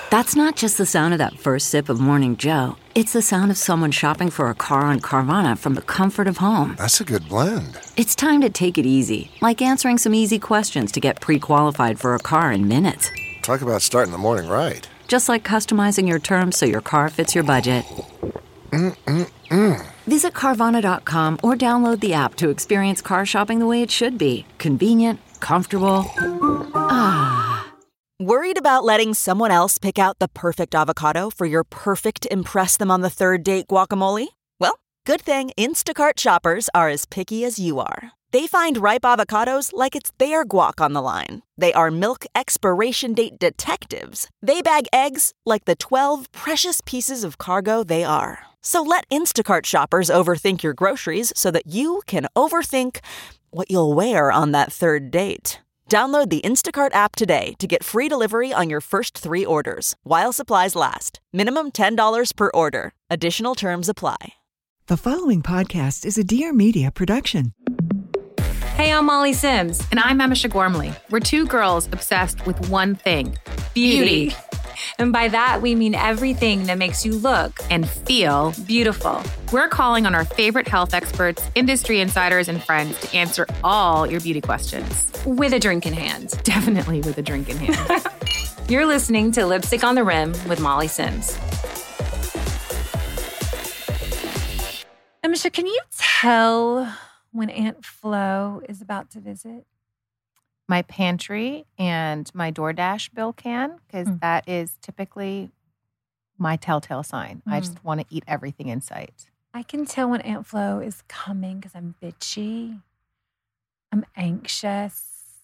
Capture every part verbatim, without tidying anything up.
That's not just the sound of that first sip of Morning Joe. It's the sound of someone shopping for a car on Carvana from the comfort of home. That's a good blend. It's time to take it easy, like answering some easy questions to get pre-qualified for a car in minutes. Talk about starting the morning right. Just like customizing your terms so your car fits your budget. Mm-mm-mm. Visit Carvana dot com or download the app to experience car shopping the way it should be. Convenient, comfortable. Ah. Worried about letting someone else pick out the perfect avocado for your perfect impress-them-on-the-third-date guacamole? Well, good thing Instacart shoppers are as picky as you are. They find ripe avocados like it's their guac on the line. They are milk expiration date detectives. They bag eggs like the twelve precious pieces of cargo they are. So let Instacart shoppers overthink your groceries so that you can overthink what you'll wear on that third date. Download the Instacart app today to get free delivery on your first three orders, while supplies last. Minimum ten dollars per order. Additional terms apply. The following podcast is a Dear Media production. Hey, I'm Molly Sims. And I'm Emma Gormley. We're two girls obsessed with one thing, beauty. Beauty. And by that, we mean everything that makes you look And feel beautiful. We're calling on our favorite health experts, industry insiders, and friends to answer all your beauty questions. With a drink in hand. Definitely with a drink in hand. You're listening to Lipstick on the Rim with Molly Sims. Amisha, can you tell when Aunt Flo is about to visit? My pantry and my DoorDash bill can, because mm. that is typically my telltale sign. Mm. I just want to eat everything in sight. I can tell when Aunt Flo is coming because I'm bitchy. I'm anxious.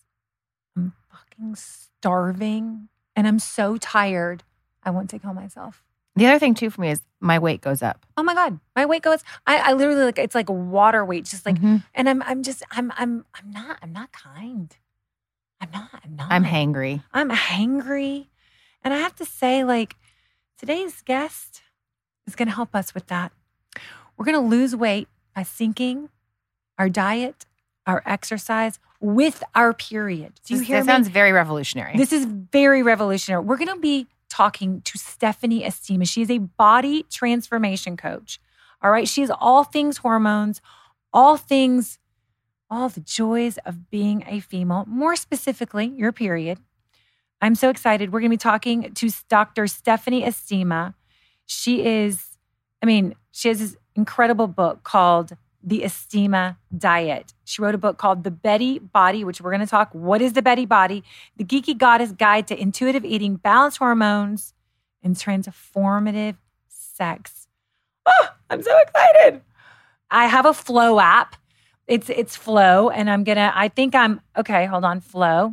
I'm fucking starving. And I'm so tired, I want to kill myself. The other thing, too, for me is my weight goes up. Oh, my God. My weight goes, I, I literally, like, it's like water weight. Just like, mm-hmm. and I'm I'm just, I'm, I'm, I'm not, I'm not kind. I'm not, I'm not. I'm hangry. I'm hangry. And I have to say, like, today's guest is going to help us with that. We're going to lose weight by syncing our diet, our exercise with our period. Do you this, hear that me? sounds very revolutionary. This is very revolutionary. We're going to be talking to Stephanie Estima. She is a body transformation coach. All right. She is all things hormones, all things, all the joys of being a female, more specifically, your period. I'm so excited. We're going to be talking to Doctor Stephanie Estima. She is, I mean, she has this incredible book called The Estima Diet. She wrote a book called The Betty Body, which we're going to talk, what is the Betty Body? The Geeky Goddess Guide to Intuitive Eating, Balanced Hormones, and Transformative Sex. Oh, I'm so excited. I have a Flow app. It's it's Flow, and I'm going to, I think I'm, okay, hold on, Flow.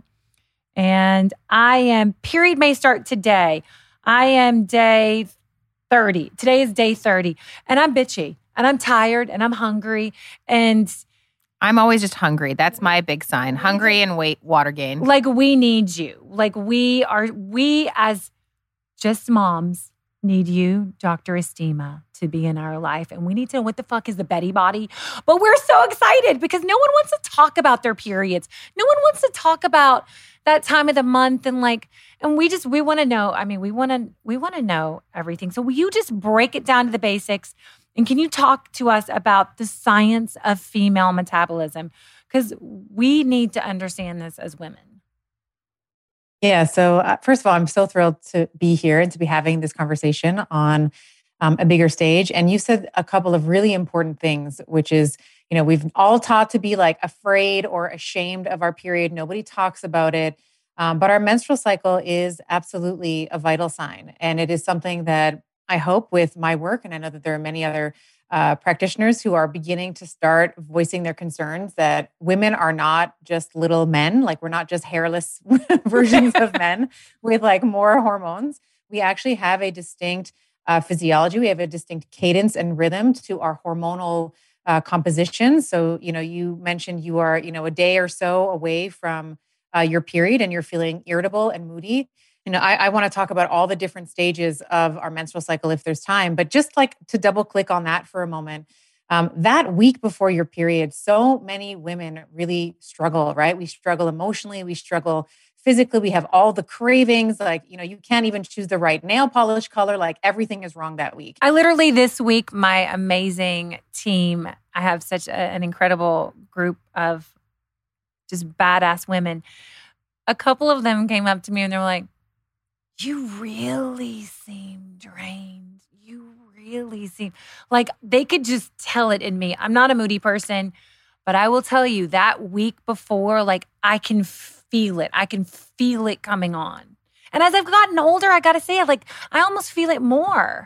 And I am, period may start today. I am day thirty. Today is day thirty. And I'm bitchy, and I'm tired, and I'm hungry, and I'm always just hungry. That's my big sign. Hungry and weight, water gain. Like, we need you. Like, we are, we as just moms need you, Doctor Estima, to be in our life. And we need to know what the fuck is the Betty Body. But we're so excited because no one wants to talk about their periods. No one wants to talk about that time of the month. And like, and we just, we want to know, I mean, we want to, we want to know everything. So will you just break it down to the basics? And can you talk to us about the science of female metabolism? Because we need to understand this as women. Yeah. So uh, first of all, I'm so thrilled to be here and to be having this conversation on um, a bigger stage. And you said a couple of really important things, which is, you know, we've all taught to be like afraid or ashamed of our period. Nobody talks about it. Um, but our menstrual cycle is absolutely a vital sign. And it is something that I hope with my work, and I know that there are many other uh, practitioners who are beginning to start voicing their concerns that women are not just little men, like we're not just hairless versions of men with like more hormones. We actually have a distinct uh, physiology. We have a distinct cadence and rhythm to our hormonal uh, composition. So, you know, you mentioned you are, you know, a day or so away from uh, your period and you're feeling irritable and moody. You know, I, I want to talk about all the different stages of our menstrual cycle if there's time, but just like to double click on that for a moment, um, that week before your period, so many women really struggle, right? We struggle emotionally, we struggle physically, we have all the cravings. Like, you know, you can't even choose the right nail polish color. Like everything is wrong that week. I literally this week, my amazing team, I have such a, an incredible group of just badass women. A couple of them came up to me and they were like, you really seem drained. You really seem like they could just tell it in me. I'm not a moody person, but I will tell you that week before, like I can feel it. I can feel it coming on. And as I've gotten older, I got to say, like I almost feel it more.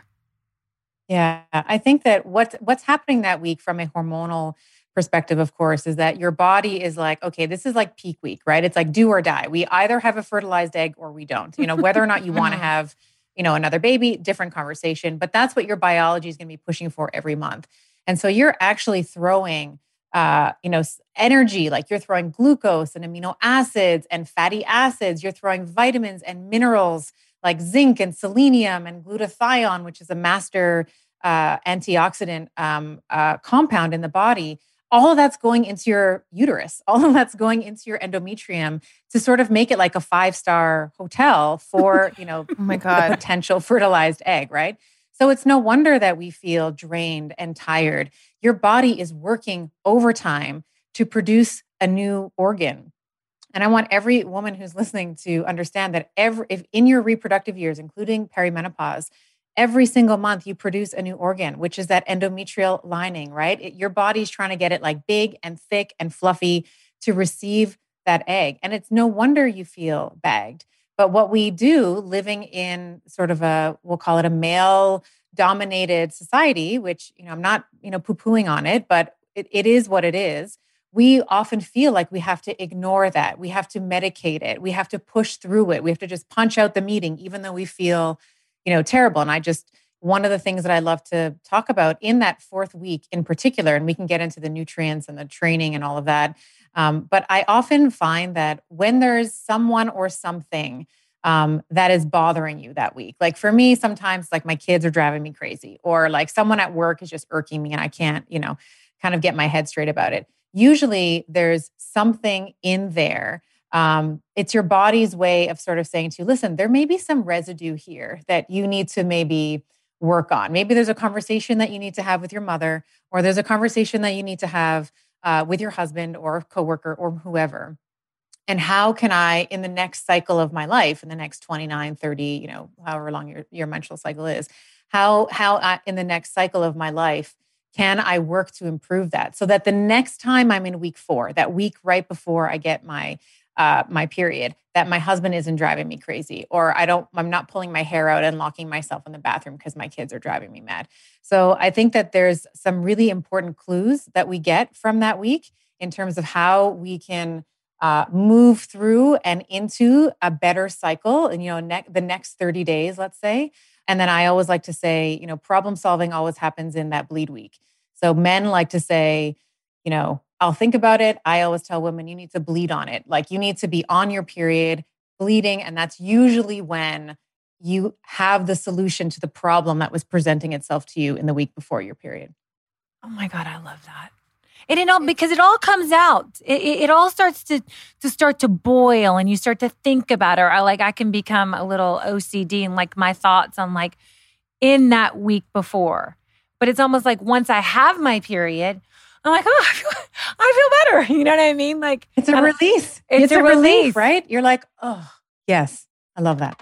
Yeah, I think that what's what's happening that week from a hormonal perspective, of course, is that your body is like, okay, this is like peak week, right? It's like do or die. We either have a fertilized egg or we don't. You know, whether or not you want to have, you know, another baby, different conversation. But that's what your biology is going to be pushing for every month. And so you're actually throwing, uh, you know, energy, like you're throwing glucose and amino acids and fatty acids. You're throwing vitamins and minerals like zinc and selenium and glutathione, which is a master uh, antioxidant um, uh, compound in the body. All of that's going into your uterus. All of that's going into your endometrium to sort of make it like a five-star hotel for, you know, oh my God, the potential fertilized egg, right? So it's no wonder that we feel drained and tired. Your body is working overtime to produce a new organ. And I want every woman who's listening to understand that every, if in your reproductive years, including perimenopause, every single month you produce a new organ, which is that endometrial lining, right? It, your body's trying to get it like big and thick and fluffy to receive that egg. And it's no wonder you feel bagged. But what we do living in sort of a, we'll call it a male dominated society, which, you know, I'm not, you know, poo-pooing on it, but it, it is what it is. We often feel like we have to ignore that. We have to medicate it. We have to push through it. We have to just punch out the meeting, even though we feel, you know, terrible. And I just, one of the things that I love to talk about in that fourth week in particular, and we can get into the nutrients and the training and all of that. Um, but I often find that when there's someone or something um, that is bothering you that week, like for me, sometimes like my kids are driving me crazy, or like someone at work is just irking me and I can't, you know, kind of get my head straight about it. Usually there's something in there. Um, it's your body's way of sort of saying to you, listen, there may be some residue here that you need to maybe work on. Maybe there's a conversation that you need to have with your mother, or there's a conversation that you need to have uh, with your husband or coworker or whoever. And how can I, in the next cycle of my life, in the next twenty-nine, thirty, you know, however long your, your menstrual cycle is, how, how I, in the next cycle of my life, can I work to improve that so that the next time I'm in week four, that week right before I get my Uh, my period, that my husband isn't driving me crazy, or I don't, I'm not pulling my hair out and locking myself in the bathroom because my kids are driving me mad. So I think that there's some really important clues that we get from that week in terms of how we can uh, move through and into a better cycle. And, you know, ne- the next thirty days, let's say. And then I always like to say, you know, problem solving always happens in that bleed week. So men like to say, you know, I'll think about it. I always tell women, you need to bleed on it. Like you need to be on your period, bleeding. And that's usually when you have the solution to the problem that was presenting itself to you in the week before your period. Oh my God, I love that. And it all, because it all comes out. It, it, it all starts to, to start to boil and you start to think about it. Or like I can become a little O C D and like my thoughts on like in that week before. But it's almost like once I have my period, I'm like, oh, I feel, I feel better. You know what I mean? Like it's a release. It's, it's a, a relief, relief, right? You're like, oh, yes, I love that.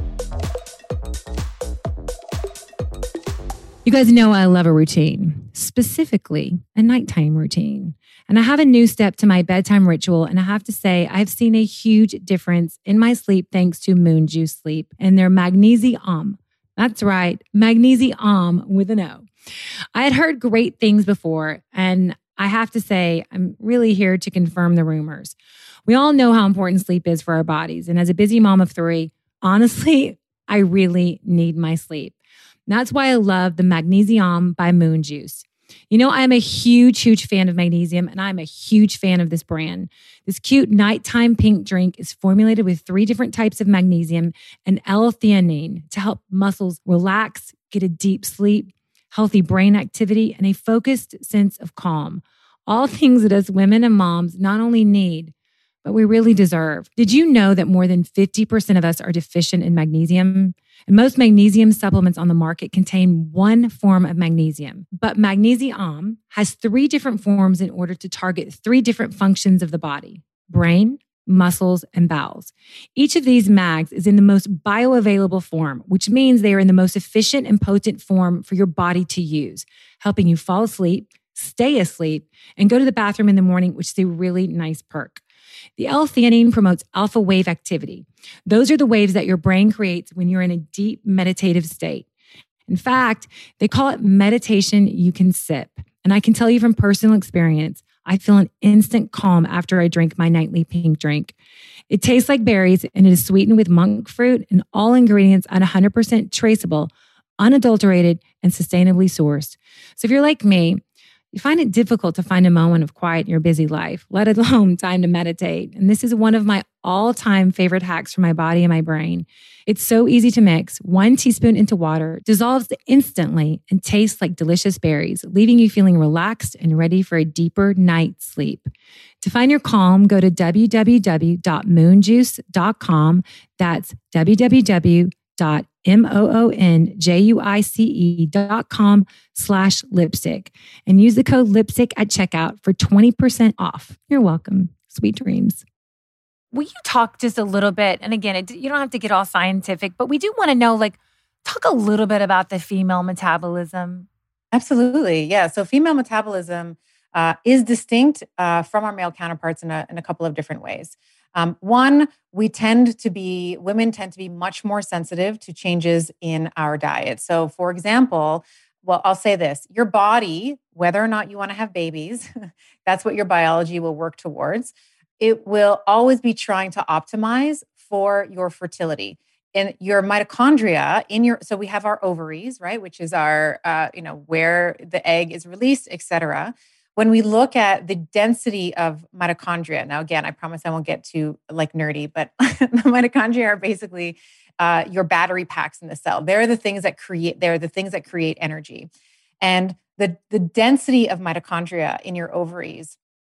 You guys know I love a routine, specifically a nighttime routine. And I have a new step to my bedtime ritual. And I have to say, I've seen a huge difference in my sleep thanks to Moon Juice Sleep and their Magnesium. That's right, Magnesium with an O. I had heard great things before, and I have to say, I'm really here to confirm the rumors. We all know how important sleep is for our bodies. And as a busy mom of three, honestly, I really need my sleep. And that's why I love the Magnesium by Moon Juice. You know, I'm a huge, huge fan of magnesium, and I'm a huge fan of this brand. This cute nighttime pink drink is formulated with three different types of magnesium and L-theanine to help muscles relax, get a deep sleep, healthy brain activity, and a focused sense of calm. All things that us women and moms not only need, but we really deserve. Did you know that more than fifty percent of us are deficient in magnesium? And most magnesium supplements on the market contain one form of magnesium. But Magnesium has three different forms in order to target three different functions of the body: brain, muscles, and bowels. Each of these mags is in the most bioavailable form, which means they are in the most efficient and potent form for your body to use, helping you fall asleep, stay asleep, and go to the bathroom in the morning, which is a really nice perk. The L-theanine promotes alpha wave activity. Those are the waves that your brain creates when you're in a deep meditative state. In fact, they call it meditation you can sip. And I can tell you from personal experience, I feel an instant calm after I drink my nightly pink drink. It tastes like berries and it is sweetened with monk fruit, and all ingredients are one hundred percent traceable, unadulterated, and sustainably sourced. So if you're like me, you find it difficult to find a moment of quiet in your busy life, let alone time to meditate. And this is one of my all-time favorite hacks for my body and my brain. It's so easy to mix. One teaspoon into water dissolves instantly and tastes like delicious berries, leaving you feeling relaxed and ready for a deeper night's sleep. To find your calm, go to w w w dot moon juice dot com. That's w w w dot M-O-O-N-J-U-I-C-E dot com slash lipstick and use the code lipstick at checkout for twenty percent off. You're welcome. Sweet dreams. Will you talk just a little bit? And again, it, you don't have to get all scientific, but we do want to know, like, talk a little bit about the female metabolism. Absolutely. Yeah. So female metabolism uh, is distinct uh, from our male counterparts in a, in a couple of different ways. Um, one, we tend to be, women tend to be much more sensitive to changes in our diet. So for example, well, I'll say this, your body, whether or not you want to have babies, that's what your biology will work towards. It will always be trying to optimize for your fertility. In your mitochondria, in your, so we have our ovaries, right? Which is our, uh, you know, where the egg is released, et cetera. When we look at the density of mitochondria, now again, I promise I won't get too like nerdy, but the mitochondria are basically uh, your battery packs in the cell. They're the things that create, they're the things that create energy. And the, the density of mitochondria in your ovaries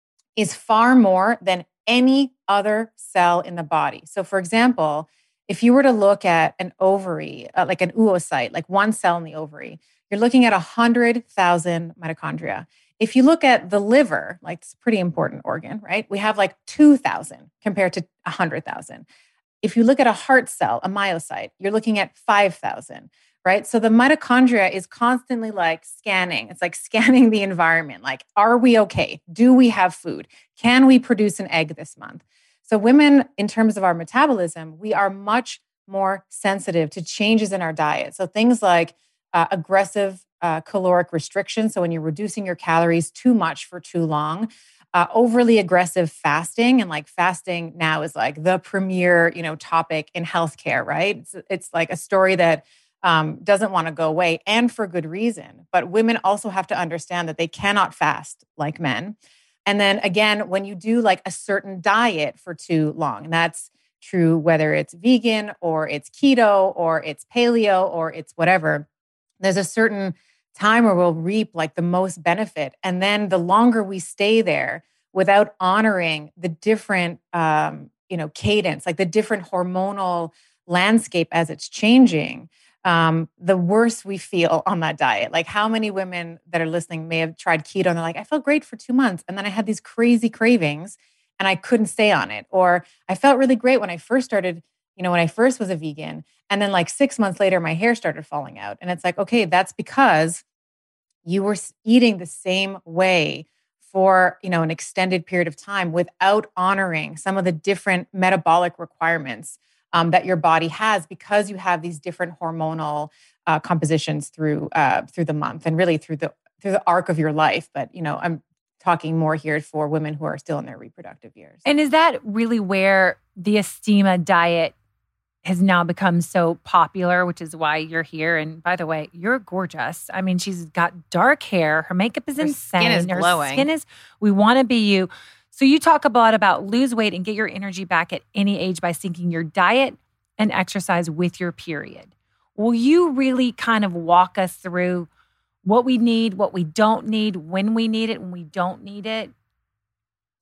is far more than any other cell in the body. So for example, if you were to look at an ovary, uh, like an oocyte, like one cell in the ovary, you're looking at one hundred thousand mitochondria. If you look at the liver, like it's a pretty important organ, right? We have like two thousand compared to one hundred thousand. If you look at a heart cell, a myocyte, you're looking at five thousand, right? So the mitochondria is constantly like scanning. It's like scanning the environment. Like, are we okay? Do we have food? Can we produce an egg this month? So women, in terms of our metabolism, we are much more sensitive to changes in our diet. So things like uh, aggressive uh, caloric restriction. So when you're reducing your calories too much for too long, uh, overly aggressive fasting, and like fasting now is like the premier, you know, topic in healthcare, right? It's, it's like a story that um, doesn't want to go away, and for good reason. But women also have to understand that they cannot fast like men. And then again, when you do like a certain diet for too long, and that's true whether it's vegan or it's keto or it's paleo or it's whatever, there's a certain time where we'll reap like the most benefit. And then the longer we stay there without honoring the different, um, you know, cadence, like the different hormonal landscape as it's changing, um, the worse we feel on that diet. Like how many women that are listening may have tried keto and they're like, I felt great for two months. And then I had these crazy cravings and I couldn't stay on it. Or I felt really great when I first started, you know, when I first was a vegan. And then like six months later, my hair started falling out. And it's like, okay, that's because you were eating the same way for, you know, an extended period of time without honoring some of the different metabolic requirements um, that your body has, because you have these different hormonal uh, compositions through uh, through the month and really through the through the arc of your life. But, you know, I'm talking more here for women who are still in their reproductive years. And is that really where the Estima diet has now become so popular, which is why you're here? And by the way, you're gorgeous. I mean, she's got dark hair. Her makeup is Her insane. skin is Her glowing. skin is, we want to be you. So you talk a lot about lose weight and get your energy back at any age by syncing your diet and exercise with your period. Will you really kind of walk us through what we need, what we don't need, when we need it, when we don't need it?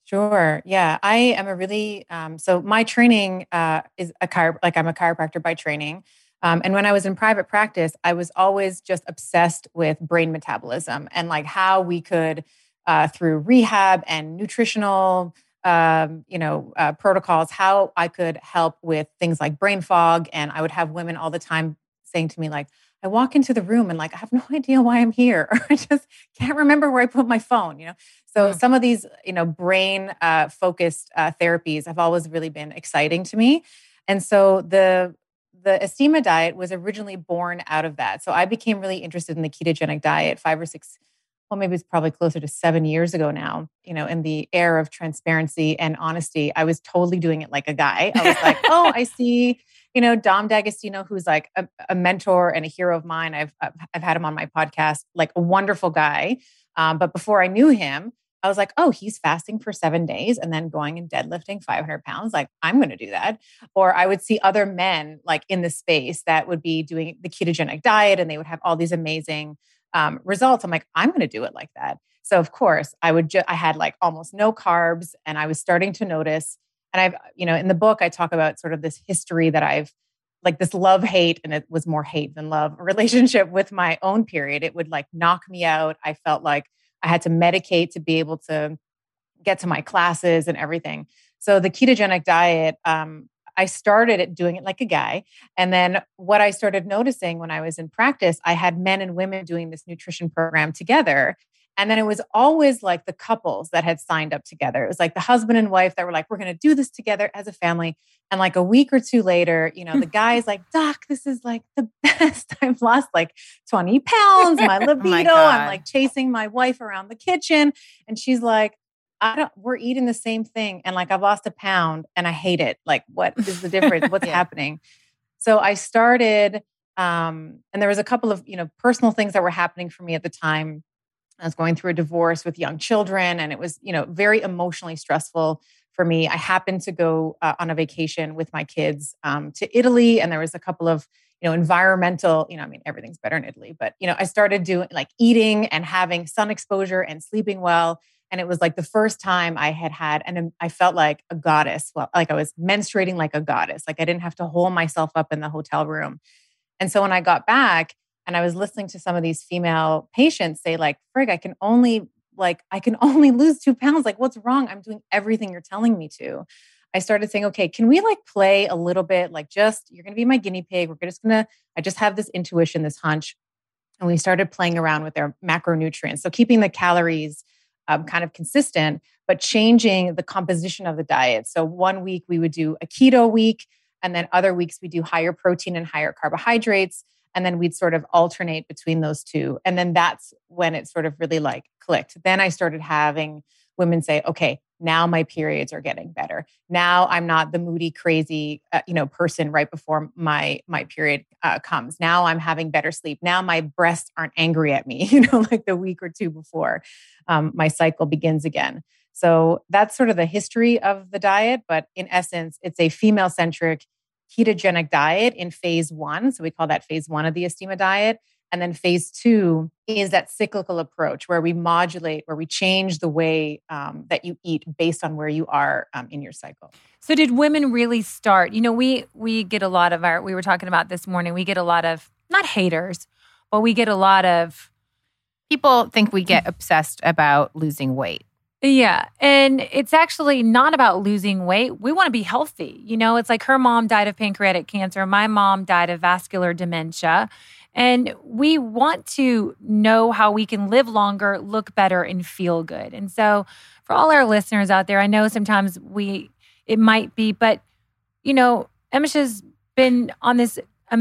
Sure. Yeah. I am a really, um, so my training uh, is a chiro, like I'm a chiropractor by training. Um, and when I was in private practice, I was always just obsessed with brain metabolism and like how we could, uh, through rehab and nutritional, um, you know, uh, protocols, how I could help with things like brain fog. And I would have women all the time saying to me like, I walk into the room and like, I have no idea why I'm here. Or I just can't remember where I put my phone, you know? So Mm. some of these, you know, brain uh, focused uh, therapies have always really been exciting to me. And so the the Estima diet was originally born out of that. So I became really interested in the ketogenic diet five or six, well, maybe it's probably closer to seven years ago now, you know, in the era of transparency and honesty. I was totally doing it like a guy. I was like, oh, I see, you know, Dom D'Agostino, who's like a, a mentor and a hero of mine. I've, I've I've had him on my podcast, like a wonderful guy. Um, but before I knew him, I was like, oh, he's fasting for seven days and then going and deadlifting five hundred pounds. Like, I'm going to do that. Or I would see other men like in the space that would be doing the ketogenic diet and they would have all these amazing um, results. I'm like, I'm going to do it like that. So of course I would just, I had like almost no carbs and I was starting to notice. And I've, you know, in the book, I talk about sort of this history that I've like this love hate, and it was more hate than love relationship with my own period. It would like knock me out. I felt like I had to medicate to be able to get to my classes and everything. So the ketogenic diet, um, I started it doing it like a guy. And then what I started noticing when I was in practice, I had men and women doing this nutrition program together. And then it was always like the couples that had signed up together. It was like the husband and wife that were like, we're going to do this together as a family. And like a week or two later, you know, the guy's like, Doc, this is like the best. I've lost like twenty pounds, my libido. Oh my I'm like chasing my wife around the kitchen. And she's like, I don't, we're eating the same thing. And like, I've lost a pound and I hate it. Like, what is the difference? What's Yeah. happening? So I started, um, and there was a couple of, you know, personal things that were happening for me at the time. I was going through a divorce with young children and it was, you know, very emotionally stressful for me. I happened to go uh, on a vacation with my kids um, to Italy, and there was a couple of, you know, environmental, you know, I mean, everything's better in Italy, but, you know, I started doing like eating and having sun exposure and sleeping well. And it was like the first time I had had, and I felt like a goddess. Well, like I was menstruating like a goddess. Like I didn't have to hold myself up in the hotel room. And so when I got back and I was listening to some of these female patients say like, frig, I can only like, I can only lose two pounds. Like, what's wrong? I'm doing everything you're telling me to. I started saying, okay, can we like play a little bit? Like just, you're going to be my guinea pig. We're just going to, I just have this intuition, this hunch. And we started playing around with their macronutrients. So keeping the calories um, kind of consistent, but changing the composition of the diet. So one week we would do a keto week, and then other weeks we do higher protein and higher carbohydrates. And then we'd sort of alternate between those two. And then that's when it sort of really like clicked. Then I started having women say, okay, now my periods are getting better. Now I'm not the moody, crazy, uh, you know, person right before my my period uh, comes. Now I'm having better sleep. Now my breasts aren't angry at me, you know, like the week or two before um, my cycle begins again. So that's sort of the history of the diet. But in essence, it's a female-centric ketogenic diet in phase one. So we call that phase one of the Estima diet. And then phase two is that cyclical approach where we modulate, where we change the way um, that you eat based on where you are um, in your cycle. So did women really start? You know, we we get a lot of our, we were talking about this morning, we get a lot of, not haters, but we get a lot of. People think we get obsessed about losing weight. Yeah. And it's actually not about losing weight. We want to be healthy. You know, it's like her mom died of pancreatic cancer. My mom died of vascular dementia. And we want to know how we can live longer, look better, and feel good. And so for all our listeners out there, I know sometimes we, it might be, but, you know, Emesha's been on this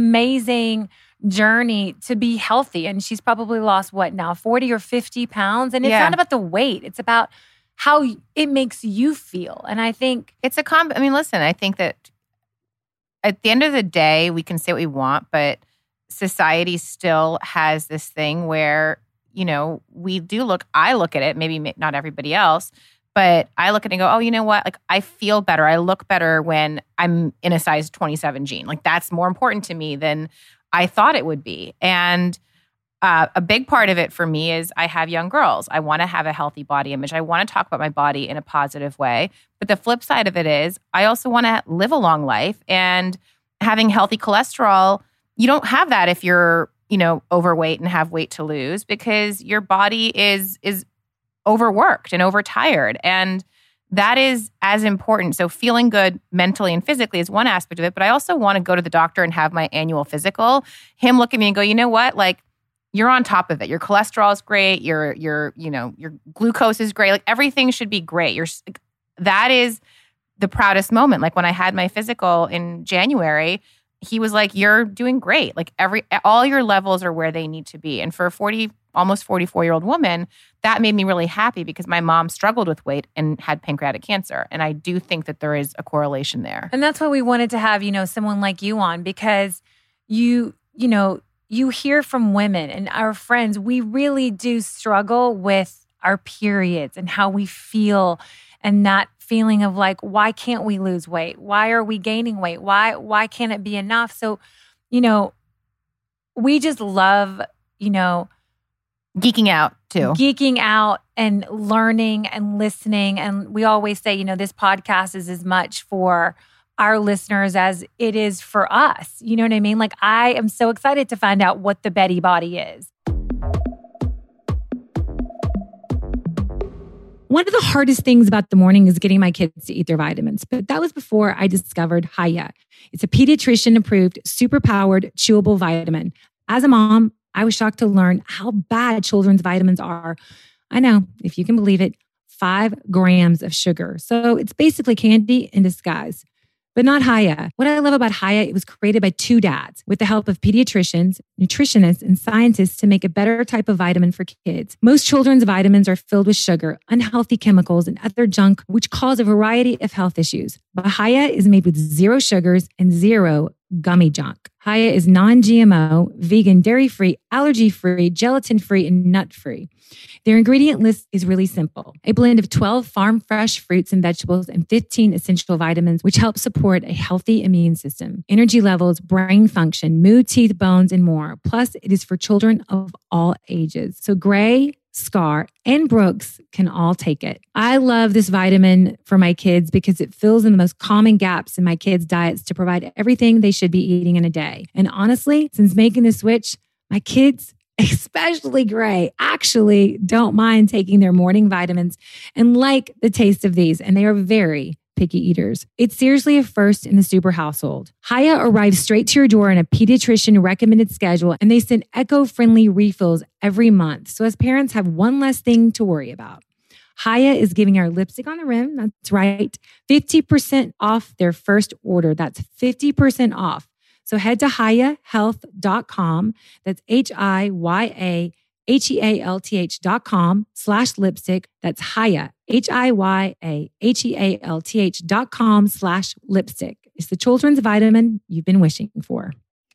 amazing journey to be healthy. And she's probably lost what now, forty or fifty pounds. And it's Yeah. not about the weight. It's about how it makes you feel. And I think It's a comp. I mean, listen, I think that at the end of the day, we can say what we want, but society still has this thing where, you know, we do look, I look at it, maybe not everybody else, but I look at it and go, oh, you know what? Like, I feel better. I look better when I'm in a size twenty-seven jean. Like, that's more important to me than I thought it would be. And uh, a big part of it for me is I have young girls. I want to have a healthy body image. I want to talk about my body in a positive way. But the flip side of it is I also want to live a long life, and having healthy cholesterol, you don't have that if you're, you know, overweight and have weight to lose, because your body is is overworked and overtired. And that is as important. So feeling good mentally and physically is one aspect of it, but I also want to go to the doctor and have my annual physical. Him look at me and go, you know what? Like, you're on top of it. Your cholesterol is great. Your, your, you know, your glucose is great. Like, everything should be great. You're, that is the proudest moment. Like, when I had my physical in January, he was like, you're doing great. Like, every, all your levels are where they need to be. And for a forty, almost forty-four year old woman, that made me really happy, because my mom struggled with weight and had pancreatic cancer. And I do think that there is a correlation there. And that's why we wanted to have, you know, someone like you on, because you, you know, you hear from women and our friends, we really do struggle with our periods and how we feel, and that feeling of like, why can't we lose weight? Why are we gaining weight? Why, why can't it be enough? So, you know, we just love, you know, geeking out too. Geeking out and learning and listening. And we always say, you know, this podcast is as much for our listeners as it is for us. You know what I mean? Like, I am so excited to find out what the Betty Body is. One of the hardest things about the morning is getting my kids to eat their vitamins. But that was before I discovered Hiya. It's a pediatrician-approved, super-powered, chewable vitamin. As a mom, I was shocked to learn how bad children's vitamins are. I know, if you can believe it, five grams of sugar. So it's basically candy in disguise. But not Hiya. What I love about Hiya, it was created by two dads with the help of pediatricians, nutritionists, and scientists to make a better type of vitamin for kids. Most children's vitamins are filled with sugar, unhealthy chemicals, and other junk, which cause a variety of health issues. But Hiya is made with zero sugars and zero gummy junk. Hiya is non-G M O, vegan, dairy-free, allergy-free, gelatin-free, and nut-free. Their ingredient list is really simple. A blend of twelve farm-fresh fruits and vegetables and fifteen essential vitamins, which help support a healthy immune system, energy levels, brain function, mood, teeth, bones, and more. Plus, it is for children of all ages. So Gray, Scar, and Brooks can all take it. I love this vitamin for my kids because it fills in the most common gaps in my kids' diets to provide everything they should be eating in a day. And honestly, since making the switch, my kids, especially Gray, actually don't mind taking their morning vitamins and like the taste of these. And they are very picky eaters. It's seriously a first in the super household. Hiya arrives straight to your door in a pediatrician recommended schedule, and they send eco-friendly refills every month. So as parents have one less thing to worry about. Hiya is giving our lipstick on the rim, that's right, fifty percent off their first order. That's fifty percent off. So head to hiya health dot com. That's H I Y A H E A L T H dot com slash lipstick. That's Hiya, H I Y A H E A L T H dot com slash lipstick. It's the children's vitamin you've been wishing for.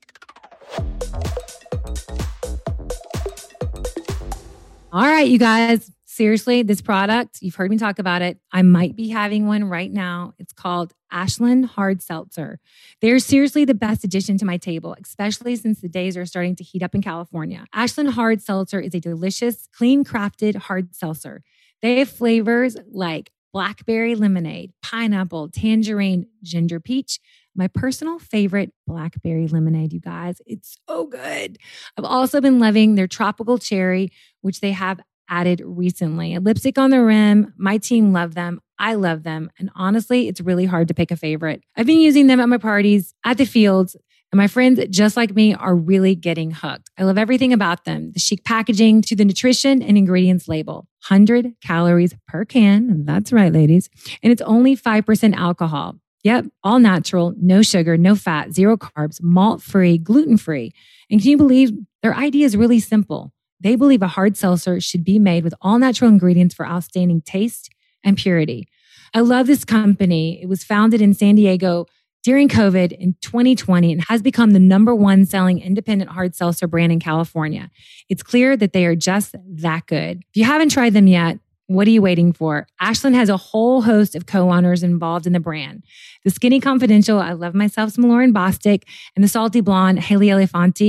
All right, you guys. Seriously, this product, you've heard me talk about it. I might be having one right now. It's called Ashland Hard Seltzer. They're seriously the best addition to my table, especially since the days are starting to heat up in California. Ashland Hard Seltzer is a delicious, clean crafted hard seltzer. They have flavors like blackberry lemonade, pineapple, tangerine, ginger peach. My personal favorite, blackberry lemonade, you guys. It's so good. I've also been loving their tropical cherry, which they have added recently. A lipstick on the rim. My team love them. I love them. And honestly, it's really hard to pick a favorite. I've been using them at my parties, at the fields, and my friends just like me are really getting hooked. I love everything about them. The chic packaging to the nutrition and ingredients label. one hundred calories per can. That's right, ladies. And it's only five percent alcohol. Yep, all natural, no sugar, no fat, zero carbs, malt-free, gluten-free. And can you believe their idea is really simple? They believe a hard seltzer should be made with all natural ingredients for outstanding taste and purity. I love this company. It was founded in San Diego during COVID in twenty twenty and has become the number one selling independent hard seltzer brand in California. It's clear that they are just that good. If you haven't tried them yet, what are you waiting for? Ashland has a whole host of co-owners involved in the brand. The Skinny Confidential, I love myself some Lauren Bostic, and the Salty Blonde, Haley Elefanti.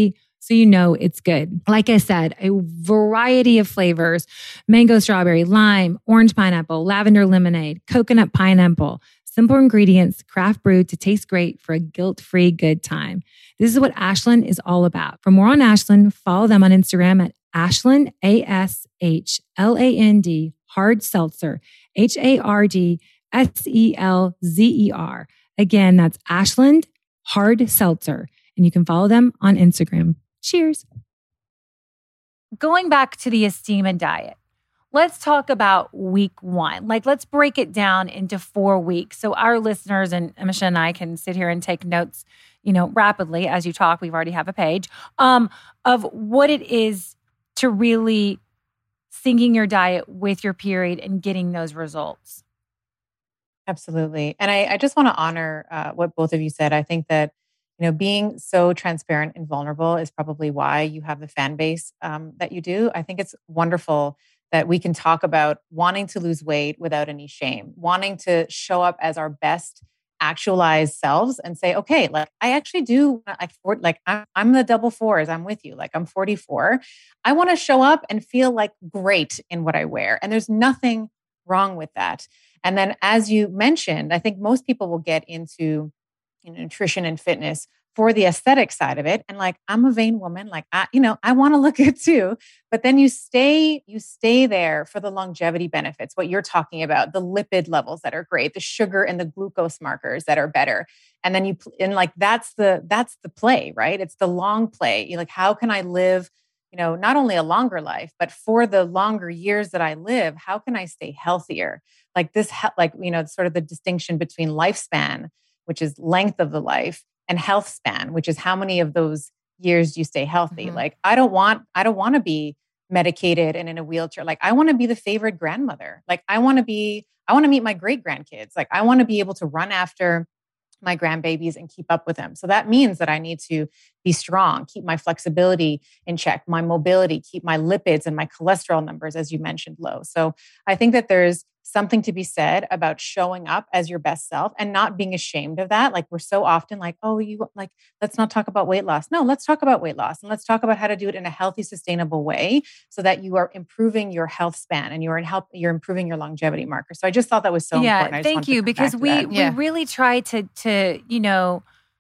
so you know it's good. Like I said, a variety of flavors: mango, strawberry, lime, orange pineapple, lavender lemonade, coconut pineapple. Simple ingredients, craft brewed to taste great for a guilt-free good time. This is what Ashland is all about. For more on Ashland, follow them on Instagram at Ashland, A S H L A N D, hard seltzer, H A R D S E L Z E R. Again, that's Ashland Hard Seltzer. And you can follow them on Instagram. Cheers. Going back to the Estima diet, let's talk about week one. Like, let's break it down into four weeks. So our listeners and Misha and I can sit here and take notes, you know, rapidly as you talk. We've already have a page um, of what it is to really syncing your diet with your period and getting those results. Absolutely. And I, I just want to honor uh, what both of you said. I think that, you know, being so transparent and vulnerable is probably why you have the fan base um, that you do. I think it's wonderful that we can talk about wanting to lose weight without any shame, wanting to show up as our best actualized selves and say, okay, like I actually do, like, for, like I'm, I'm the double fours. I'm with you. Like I'm forty-four. I want to show up and feel like great in what I wear. And there's nothing wrong with that. And then, as you mentioned, I think most people will get into you know, nutrition and fitness for the aesthetic side of it. And like, I'm a vain woman, like, I, you know, I want to look good too. But then you stay, you stay there for the longevity benefits, what you're talking about, the lipid levels that are great, the sugar and the glucose markers that are better. And then you, and like, that's the, that's the play, right? It's the long play. You're like, how can I live, you know, not only a longer life, but for the longer years that I live, how can I stay healthier? Like this, like, you know, sort of the distinction between lifespan, which is length of the life, and health span, which is how many of those years do you stay healthy? Mm-hmm. Like, I don't want, I don't want to be medicated and in a wheelchair. Like, I want to be the favorite grandmother. Like, I want to be, I want to meet my great grandkids. Like, I want to be able to run after my grandbabies and keep up with them. So that means that I need to be strong, keep my flexibility in check, my mobility, keep my lipids and my cholesterol numbers, as you mentioned, low. So I think that there's something to be said about showing up as your best self and not being ashamed of that. Like, we're so often like, oh, you like, let's not talk about weight loss. No, let's talk about weight loss, and let's talk about how to do it in a healthy, sustainable way so that you are improving your health span and you're in help, you're improving your longevity marker. So I just thought that was so yeah, important. I thank you, because we, we yeah. really try to, to, you know,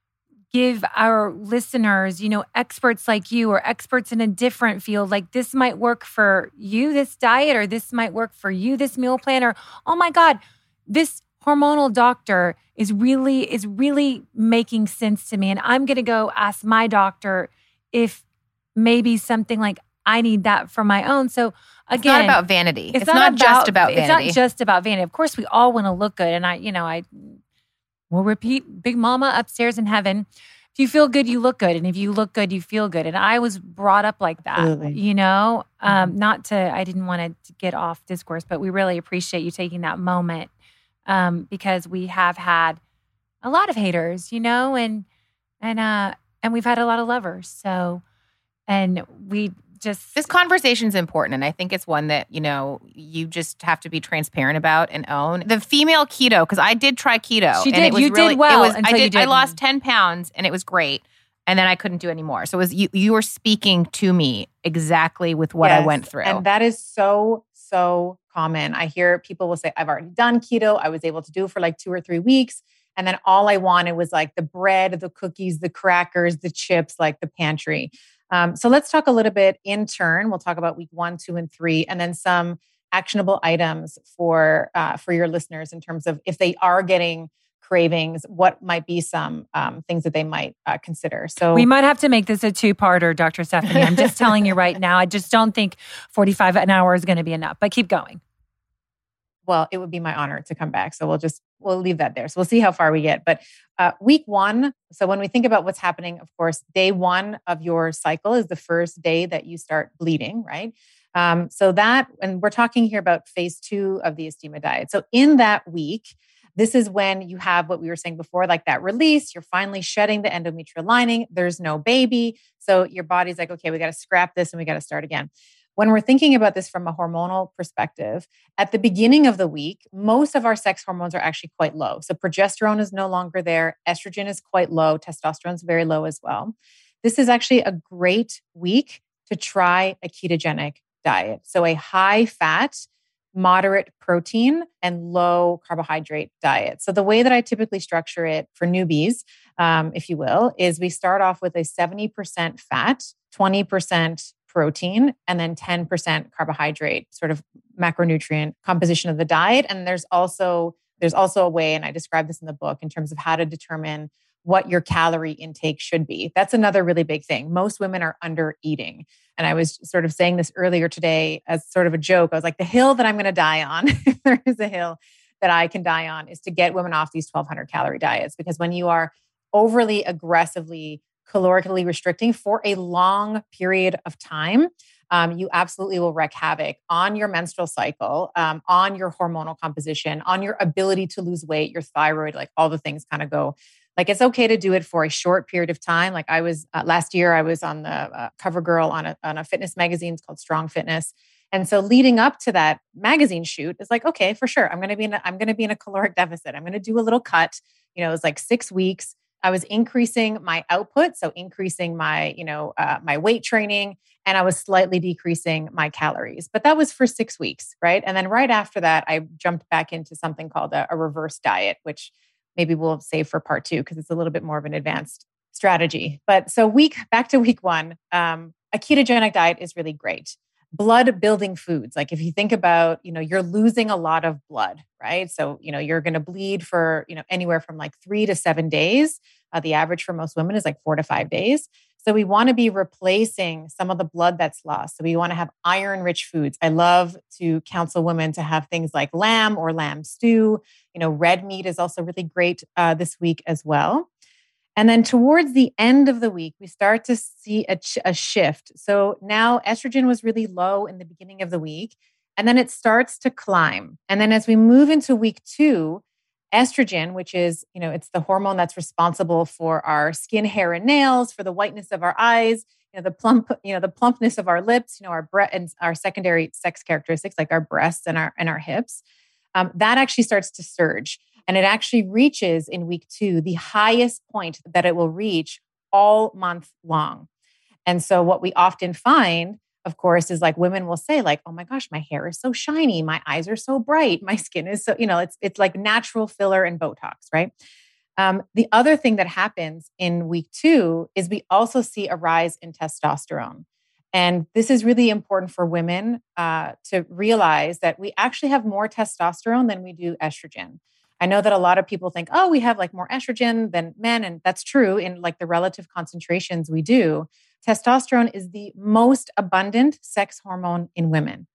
give our listeners, you know, experts like you or experts in a different field, like this might work for you, this diet, or this might work for you, this meal plan, or, oh my God, this hormonal doctor is really, is really making sense to me. And I'm going to go ask my doctor if maybe something like I need that for my own. So again, it's not about vanity. It's, it's not, not not just about it's vanity. It's not just about vanity. Of course, we all want to look good. And I, you know, I will repeat, Big Mama upstairs in heaven. If you feel good, you look good. And if you look good, you feel good. And I was brought up like that, Absolutely. you know, um, Mm-hmm. not to, I didn't want to get off discourse, but we really appreciate you taking that moment um, because we have had a lot of haters, you know, and, and, uh, and we've had a lot of lovers. So, and we just. This conversation is important. And I think it's one that, you know, you just have to be transparent about and own. The female keto, because I did try keto. She and did. It was You really, did well It was, until I you did. I didn't. lost ten pounds and it was great. And then I couldn't do any more. So it was you, you were speaking to me exactly with what Yes, I went through. And that is so, so common. I hear people will say, I've already done keto. I was able to do it for like two or three weeks. And then all I wanted was like the bread, the cookies, the crackers, the chips, like the pantry. Um, so let's talk a little bit in turn. We'll talk about week one, two, and three, and then some actionable items for uh, for your listeners in terms of if they are getting cravings, what might be some um, things that they might uh, consider. So we might have to make this a two-parter, Doctor Stephanie. I'm just telling you right now. I just don't think forty-five an hour is going to be enough, but keep going. Well, it would be my honor to come back. So we'll just, we'll leave that there. So we'll see how far we get. But uh, week one, so when we think about what's happening, of course, day one of your cycle is the first day that you start bleeding, right? Um, so that, and we're talking here about phase two of the Estima diet. So in that week, this is when you have what we were saying before, like that release, you're finally shedding the endometrial lining, there's no baby. So your body's like, okay, we got to scrap this and we got to start again. When we're thinking about this from a hormonal perspective, at the beginning of the week, most of our sex hormones are actually quite low. So progesterone is no longer there. Estrogen is quite low. Testosterone is very low as well. this is actually a great week to try a ketogenic diet. So a high fat, moderate protein, and low carbohydrate diet. So the way that I typically structure it for newbies, um, if you will, is we start off with a seventy percent fat, twenty percent protein, and then ten percent carbohydrate sort of macronutrient composition of the diet. And there's also there's also a way, and I describe this in the book, in terms of how to determine what your calorie intake should be. That's another really big thing. Most women are under eating. And I was sort of saying this earlier today as sort of a joke. I was like, the hill that I'm going to die on, if there is a hill that I can die on, is to get women off these twelve hundred calorie diets. Because when you are overly aggressively calorically restricting for a long period of time, um, you absolutely will wreak havoc on your menstrual cycle, um, on your hormonal composition, on your ability to lose weight, your thyroid, like all the things kind of go. Like it's okay to do it for a short period of time. Like I was uh, last year, I was on the uh, cover girl on a, on a fitness magazine. It's called Strong Fitness. And so leading up to that magazine shoot, it's like, okay, for sure. I'm going to be in a, I'm going to be in a caloric deficit. I'm going to do a little cut. You know, it was like six weeks. I was increasing my output. So increasing my, you know, uh, my weight training, and I was slightly decreasing my calories, but that was for six weeks. Right. And then right after that, I jumped back into something called a, a reverse diet, which maybe we'll save for part two because it's a little bit more of an advanced strategy. But so week back to week one, um, a ketogenic diet is really great. Blood building foods. Like if you think about, you know, you're losing a lot of blood, right? So, you know, you're going to bleed for, you know, anywhere from like three to seven days. Uh, the average for most women is like four to five days. So we want to be replacing some of the blood that's lost. So we want to have iron-rich foods. I love to counsel women to have things like lamb or lamb stew. You know, red meat is also really great uh, this week as well. And then towards the end of the week, we start to see a, ch- a shift. So now estrogen was really low in the beginning of the week, and then it starts to climb. And then as we move into week two, estrogen, which is, you know, it's the hormone that's responsible for our skin, hair, and nails, for the whiteness of our eyes, you know, the plump, you know, the plumpness of our lips, you know, our breast and our secondary sex characteristics like our breasts and our and our hips. Um, that actually starts to surge. And it actually reaches in week two the highest point that it will reach all month long. And so what we often find, of course, is like women will say like, oh my gosh, my hair is so shiny. My eyes are so bright. My skin is so, you know, it's it's like natural filler and Botox, right? Um, the other thing that happens in week two is we also see a rise in testosterone. And this is really important for women uh, to realize that we actually have more testosterone than we do estrogen. I know that a lot of people think, oh, we have like more estrogen than men. And that's true in like the relative concentrations we do. Testosterone is the most abundant sex hormone in women.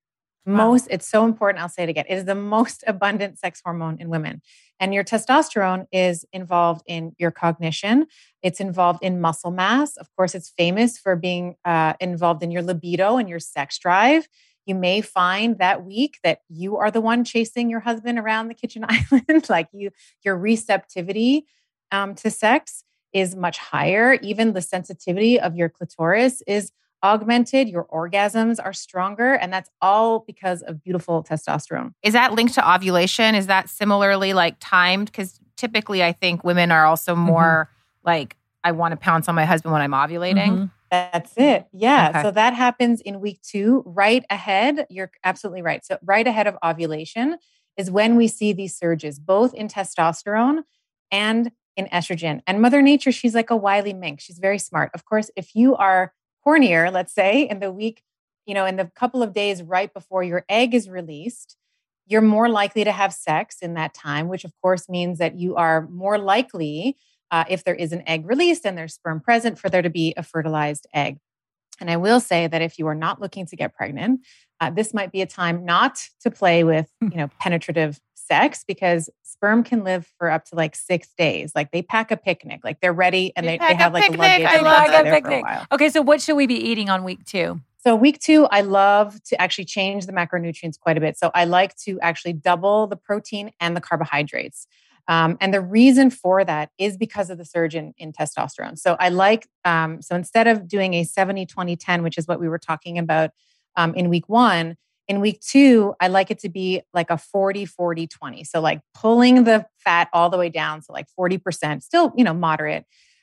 Most, wow. It's so important. I'll say it again. It is the most abundant sex hormone in women. And your testosterone is involved in your cognition. It's involved in muscle mass. Of course, it's famous for being uh, involved in your libido and your sex drive. You may find that week that you are the one chasing your husband around the kitchen island. Like you, your receptivity um, to sex is much higher. Even the sensitivity of your clitoris is augmented. Your orgasms are stronger. And that's all because of beautiful testosterone. Is that linked to ovulation? Is that similarly like timed? Because typically I think women are also more mm-hmm. like, I want to pounce on my husband when I'm ovulating. Mm-hmm. That's it. Yeah. Okay. So that happens in week two, right ahead. You're absolutely right. So right ahead of ovulation is when we see these surges, both in testosterone and in estrogen. And Mother Nature, she's like a wily mink. She's very smart. Of course, if you are hornier, let's say in the week, you know, in the couple of days right before your egg is released, you're more likely to have sex in that time, which of course means that you are more likely Uh, if there is an egg released and there's sperm present, for there to be a fertilized egg. And I will say that if you are not looking to get pregnant, uh, this might be a time not to play with, you know, penetrative sex, because sperm can live for up to like six days. Like they pack a picnic, like they're ready and they, they have like picnic. a luggage. I love a picnic. A okay, so what should we be eating on week two? So week two, I love to actually change the macronutrients quite a bit. So I like to actually double the protein and the carbohydrates. Um, and the reason for that is because of the surge in, in testosterone. So I like, um, so instead of doing a seventy twenty ten, which is what we were talking about um, in week one, in week two, I like it to be like a forty forty twenty. So like pulling the fat all the way down. So like forty percent, still, you know, moderate.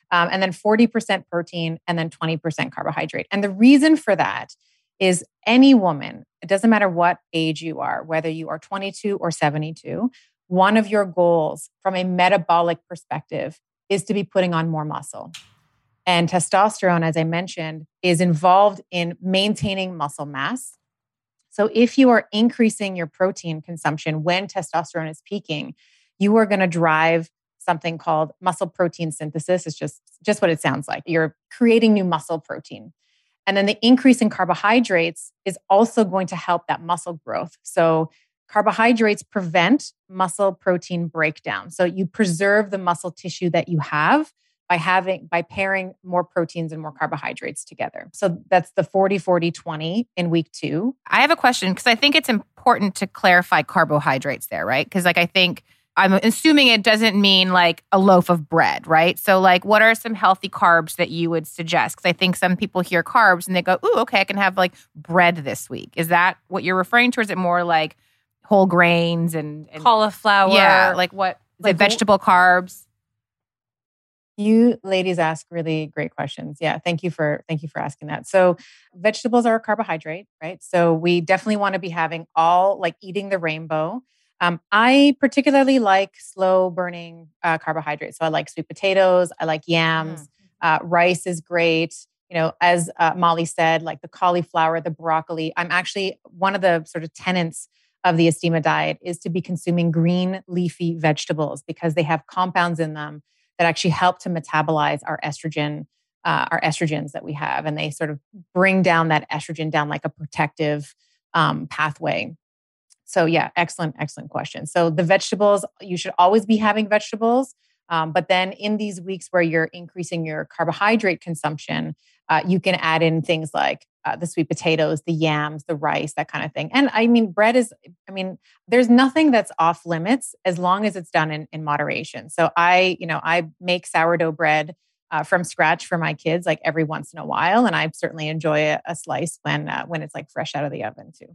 Um, and then forty percent protein and then twenty percent carbohydrate. And the reason for that is any woman, it doesn't matter what age you are, whether you are twenty-two or seventy-two, one of your goals from a metabolic perspective is to be putting on more muscle. And testosterone, as I mentioned, is involved in maintaining muscle mass. So if you are increasing your protein consumption when testosterone is peaking, you are going to drive something called muscle protein synthesis. It's just, just what it sounds like. You're creating new muscle protein. And then the increase in carbohydrates is also going to help that muscle growth. So carbohydrates prevent muscle protein breakdown. So you preserve the muscle tissue that you have by having by pairing more proteins and more carbohydrates together. So that's the forty forty twenty in week two. I have a question because I think it's important to clarify carbohydrates there, right? Because like I think I'm assuming it doesn't mean like a loaf of bread, right? So like what are some healthy carbs that you would suggest? Because I think some people hear carbs and they go, ooh, okay, I can have like bread this week. Is that what you're referring to? Or is it more like whole grains and, and cauliflower? Yeah, like what? Is Like it vegetable carbs? You ladies ask really great questions. Yeah, thank you for thank you for asking that. So vegetables are a carbohydrate, right? So we definitely want to be having all like eating the rainbow. Um, I particularly like slow burning uh, carbohydrates. So I like sweet potatoes. I like yams. Mm. Uh, rice is great. You know, as uh, Molly said, like the cauliflower, the broccoli. I'm actually one of the sort of tenets of the Estima diet is to be consuming green leafy vegetables because they have compounds in them that actually help to metabolize our estrogen, uh, our estrogens that we have. And they sort of bring down that estrogen down like a protective um, pathway. So yeah, excellent, excellent question. So the vegetables, you should always be having vegetables. Um, but then in these weeks where you're increasing your carbohydrate consumption, uh, you can add in things like uh, the sweet potatoes, the yams, the rice, that kind of thing. And I mean, bread is, I mean, there's nothing that's off limits as long as it's done in, in moderation. So I, you know, I make sourdough bread uh, from scratch for my kids like every once in a while. And I certainly enjoy a, a slice when, uh, when it's like fresh out of the oven too.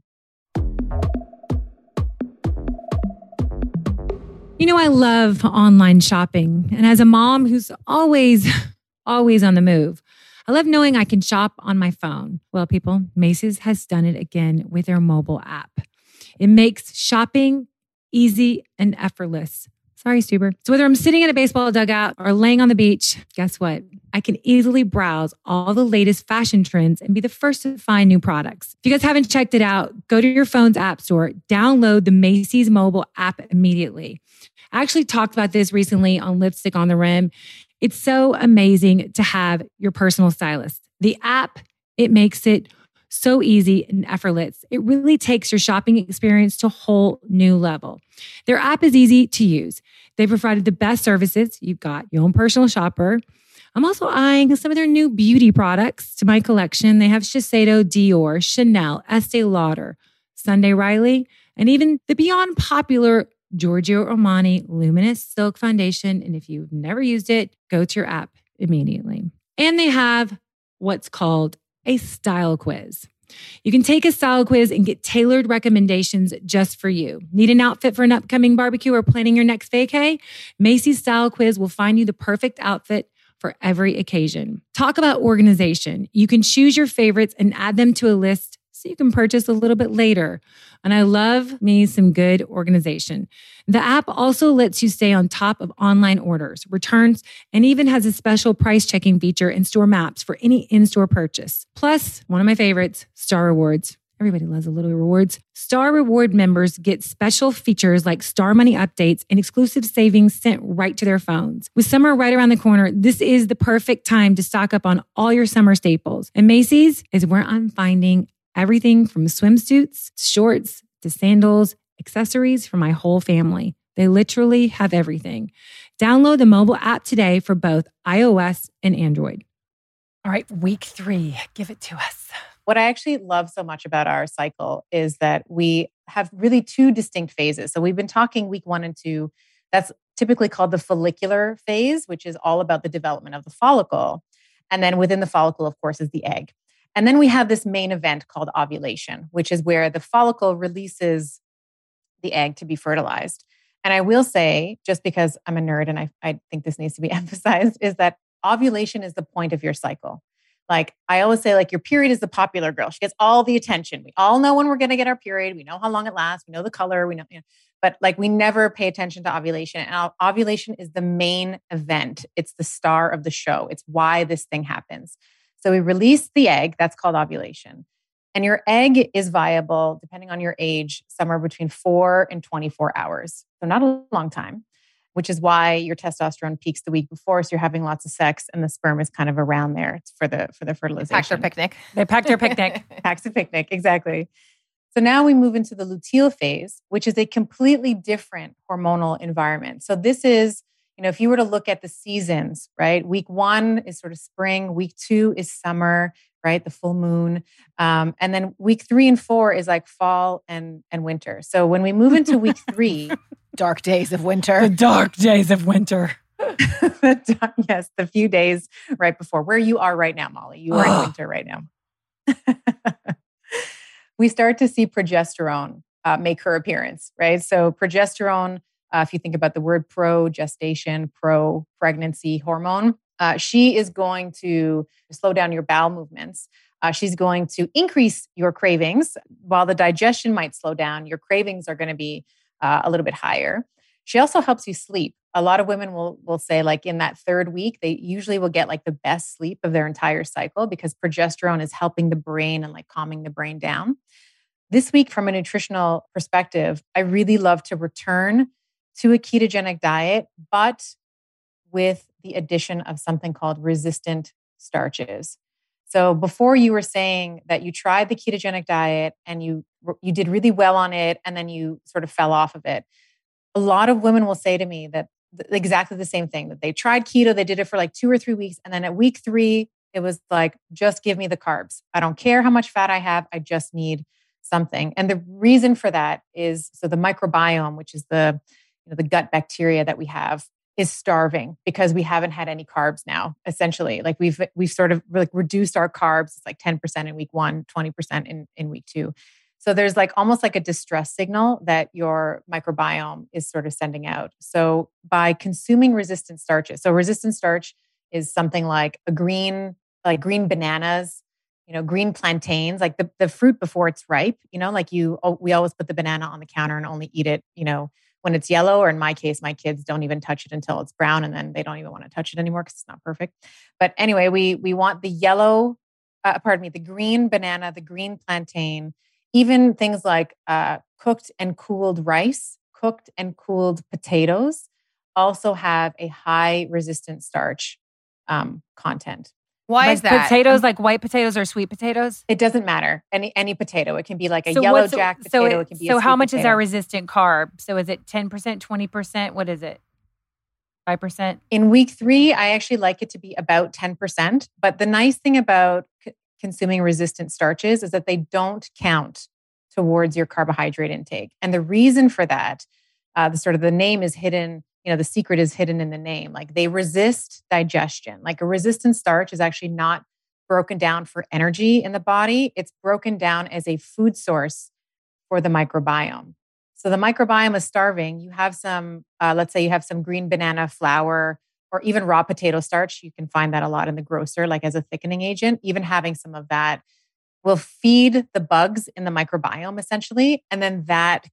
You know, I love online shopping. And as a mom who's always, always on the move, I love knowing I can shop on my phone. Well, people, Macy's has done it again with their mobile app. It makes shopping easy and effortless. Sorry, Stuber. So whether I'm sitting in a baseball dugout or laying on the beach, guess what? I can easily browse all the latest fashion trends and be the first to find new products. If you guys haven't checked it out, go to your phone's app store, download the Macy's mobile app immediately. I actually talked about this recently on Lipstick on the Rim. It's so amazing to have your personal stylist. The app, it makes it so easy and effortless. It really takes your shopping experience to a whole new level. Their app is easy to use. They provided the best services. You've got your own personal shopper. I'm also eyeing some of their new beauty products to my collection. They have Shiseido, Dior, Chanel, Estee Lauder, Sunday Riley, and even the beyond popular Giorgio Armani Luminous Silk Foundation. And if you've never used it, go to your app immediately. And they have what's called a style quiz. You can take a style quiz and get tailored recommendations just for you. Need an outfit for an upcoming barbecue or planning your next vacay? Macy's Style Quiz will find you the perfect outfit for every occasion. Talk about organization. You can choose your favorites and add them to a list so you can purchase a little bit later. And I love me some good organization. The app also lets you stay on top of online orders, returns, and even has a special price checking feature in store maps for any in-store purchase. Plus, one of my favorites, Star Rewards. Everybody loves a little rewards. Star Reward members get special features like Star Money updates and exclusive savings sent right to their phones. With summer right around the corner, this is the perfect time to stock up on all your summer staples. And Macy's is where I'm finding everything from swimsuits, to shorts, to sandals, accessories for my whole family. They literally have everything. Download the mobile app today for both iOS and Android. All right, week three, give it to us. What I actually love so much about our cycle is that we have really two distinct phases. So we've been talking week one and two. That's typically called the follicular phase, which is all about the development of the follicle. And then within the follicle, of course, is the egg. And then we have this main event called ovulation, which is where the follicle releases the egg to be fertilized. And I will say, just because I'm a nerd and I, I think this needs to be emphasized, is that ovulation is the point of your cycle. Like I always say, like your period is the popular girl. She gets all the attention. We all know when we're going to get our period. We know how long it lasts. We know the color. We know, you know, but like we never pay attention to ovulation. And ovulation is the main event. It's the star of the show. It's why this thing happens. So we release the egg. That's called ovulation. And your egg is viable, depending on your age, somewhere between four and twenty-four hours. So not a long time, which is why your testosterone peaks the week before. So you're having lots of sex and the sperm is kind of around there for the, for the fertilization. Packed their picnic. They packed their picnic. Packs a picnic, exactly. So now we move into the luteal phase, which is a completely different hormonal environment. So this is, you know, if you were to look at the seasons, right? Week one is sort of spring. Week two is summer, right? The full moon. Um, and then week three and four is like fall and, and winter. So when we move into week three, dark days of winter. The dark days of winter. Yes, the few days right before where you are right now, Molly. You are in winter right now. We start to see progesterone uh, make her appearance, right? So progesterone, uh, if you think about the word pro-gestation, pro-pregnancy hormone, uh, she is going to slow down your bowel movements. Uh, she's going to increase your cravings. While the digestion might slow down, your cravings are going to be uh, a little bit higher. She also helps you sleep. A lot of women will, will say like in that third week, they usually will get like the best sleep of their entire cycle because progesterone is helping the brain and like calming the brain down. This week, from a nutritional perspective, I really love to return to a ketogenic diet, but with the addition of something called resistant starches. So before you were saying that you tried the ketogenic diet and you you did really well on it and then you sort of fell off of it. A lot of women will say to me that th- exactly the same thing, that they tried keto, they did it for like two or three weeks. And then at week three, it was like, just give me the carbs. I don't care how much fat I have. I just need something. And the reason for that is, so the microbiome, which is the, you know, the gut bacteria that we have, is starving because we haven't had any carbs now, essentially. Like we've we've sort of like reduced our carbs. It's like ten percent in week one, twenty percent in, in week two. So there's like almost like a distress signal that your microbiome is sort of sending out. So by consuming resistant starches, so resistant starch is something like a green, like green bananas, you know, green plantains, like the, the fruit before it's ripe, you know, like you, we always put the banana on the counter and only eat it, you know, when it's yellow, or in my case, my kids don't even touch it until it's brown and then they don't even want to touch it anymore because it's not perfect. But anyway, we, we want the yellow, uh, pardon me, the green banana, the green plantain, even things like uh, cooked and cooled rice, cooked and cooled potatoes also have a high resistant starch um, content. Why like is that? Potatoes, like white potatoes or sweet potatoes? It doesn't matter. Any any potato. It can be like a So yellow what's- jack so potato. it- It can be So a how sweet much is potato. our resistant carb? So is it ten percent, twenty percent? What is it? five percent? In week three, I actually like it to be about ten percent. But the nice thing about c- consuming resistant starches is that they don't count towards your carbohydrate intake. And the reason for that, uh, the sort of the name is hidden, you know, the secret is hidden in the name. Like they resist digestion. Like a resistant starch is actually not broken down for energy in the body. It's broken down as a food source for the microbiome. So the microbiome is starving. You have some, uh, let's say you have some green banana flour or even raw potato starch. You can find that a lot in the grocer, like as a thickening agent. Even having some of that will feed the bugs in the microbiome essentially. And then that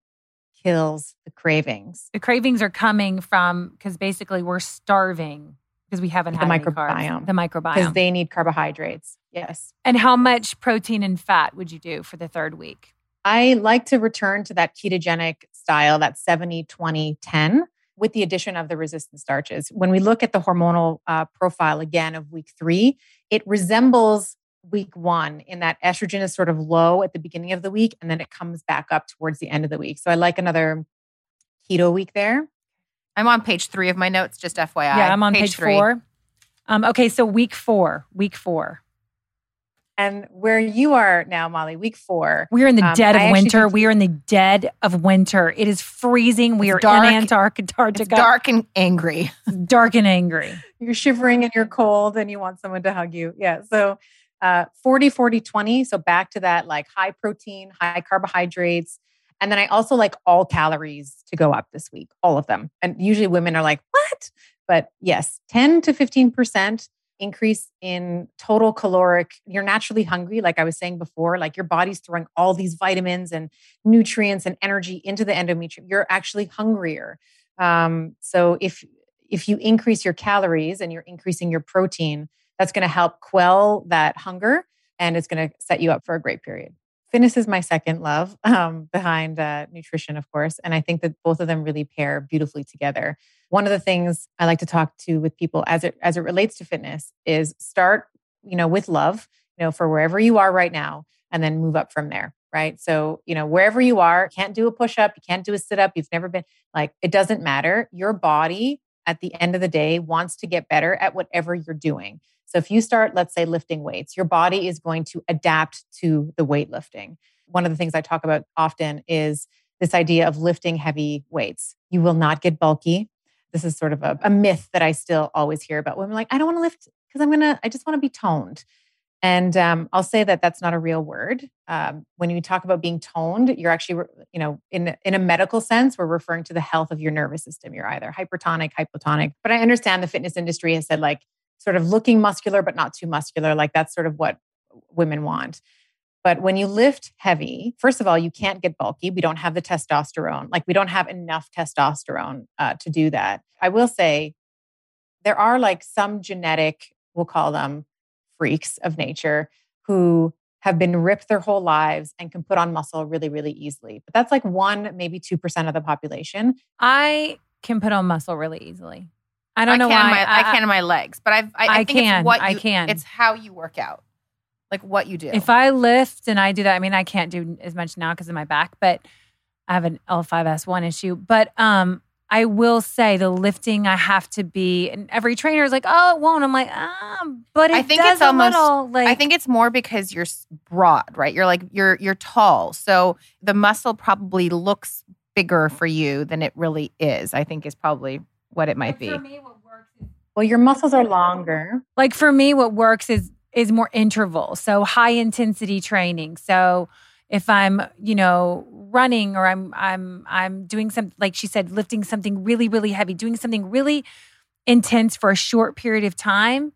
kills the cravings. The cravings are coming from, because basically we're starving because we haven't The had any microbiome. carbs. The microbiome. Because they need carbohydrates. Yes. And how much protein and fat would you do for the third week? I like to return to that ketogenic style, that seventy, twenty, ten, with the addition of the resistant starches. When we look at the hormonal uh, profile again of week three, it resembles week one in that estrogen is sort of low at the beginning of the week and then it comes back up towards the end of the week. So I like another keto week there. I'm on page three of my notes, just F Y I. Yeah, I'm on page, three. four. Um, okay, so week four, week four. And where you are now, Molly, week four. We're in the um, dead I of actually winter. did- We are in the dead of winter. It is freezing. We It's are dark. in Antarctica. It's dark and angry. dark and angry. You're shivering and you're cold and you want someone to hug you. Yeah. So uh, forty, forty, twenty. So back to that like high protein, high carbohydrates. And then I also like all calories to go up this week, all of them. And usually women are like, what? But yes, ten to fifteen percent increase in total caloric. You're naturally hungry, like I was saying before, like your body's throwing all these vitamins and nutrients and energy into the endometrium. You're actually hungrier. Um, so if if you increase your calories and you're increasing your protein, that's going to help quell that hunger, and it's going to set you up for a great period. Fitness is my second love um, behind uh, nutrition, of course. And I think that both of them really pair beautifully together. One of the things I like to talk to with people as it as it relates to fitness is start, you know, with love, you know, for wherever you are right now, and then move up from there, right? So, you know, wherever you are, can't do a push-up, you can't do a sit-up, you've never been, like, it doesn't matter. Your body at the end of the day wants to get better at whatever you're doing. So if you start, let's say, lifting weights, your body is going to adapt to the weightlifting. One of the things I talk about often is this idea of lifting heavy weights. You will not get bulky. This is sort of a, a myth that I still always hear about women, like, I don't want to lift because I'm going to, I just want to be toned. And um, I'll say that that's not a real word. Um, when you talk about being toned, you're actually, you know, in, in a medical sense, we're referring to the health of your nervous system. You're either hypertonic, hypotonic. But I understand the fitness industry has said, like, sort of looking muscular, but not too muscular. Like, that's sort of what women want. But when you lift heavy, first of all, you can't get bulky. We don't have the testosterone. Like, we don't have enough testosterone uh, to do that. I will say there are like some genetic, we'll call them freaks of nature, who have been ripped their whole lives and can put on muscle really, really easily. But that's like one, maybe two percent of the population. I can put on muscle really easily. I don't I know can why. My, I, I can in my legs, but I've, I, I, I think can. it's what you, I can. It's how you work out, like what you do. If I lift and I do that, I mean, I can't do as much now because of my back, but I have an L five S one issue. But um, I will say the lifting, I have to be, and every trainer is like, oh, it won't. I'm like, ah, but it I think does it's almost, a little. Like, I think it's more because you're broad, right? You're like, you're you're tall. So the muscle probably looks bigger for you than it really is, I think is probably what it might be. For me, what works is, Well, your muscles are longer. like for me, what works is is more interval. So high intensity training. So if I'm, you know, running or I'm I'm I'm doing something, like she said, lifting something really, really heavy, doing something really intense for a short period of time,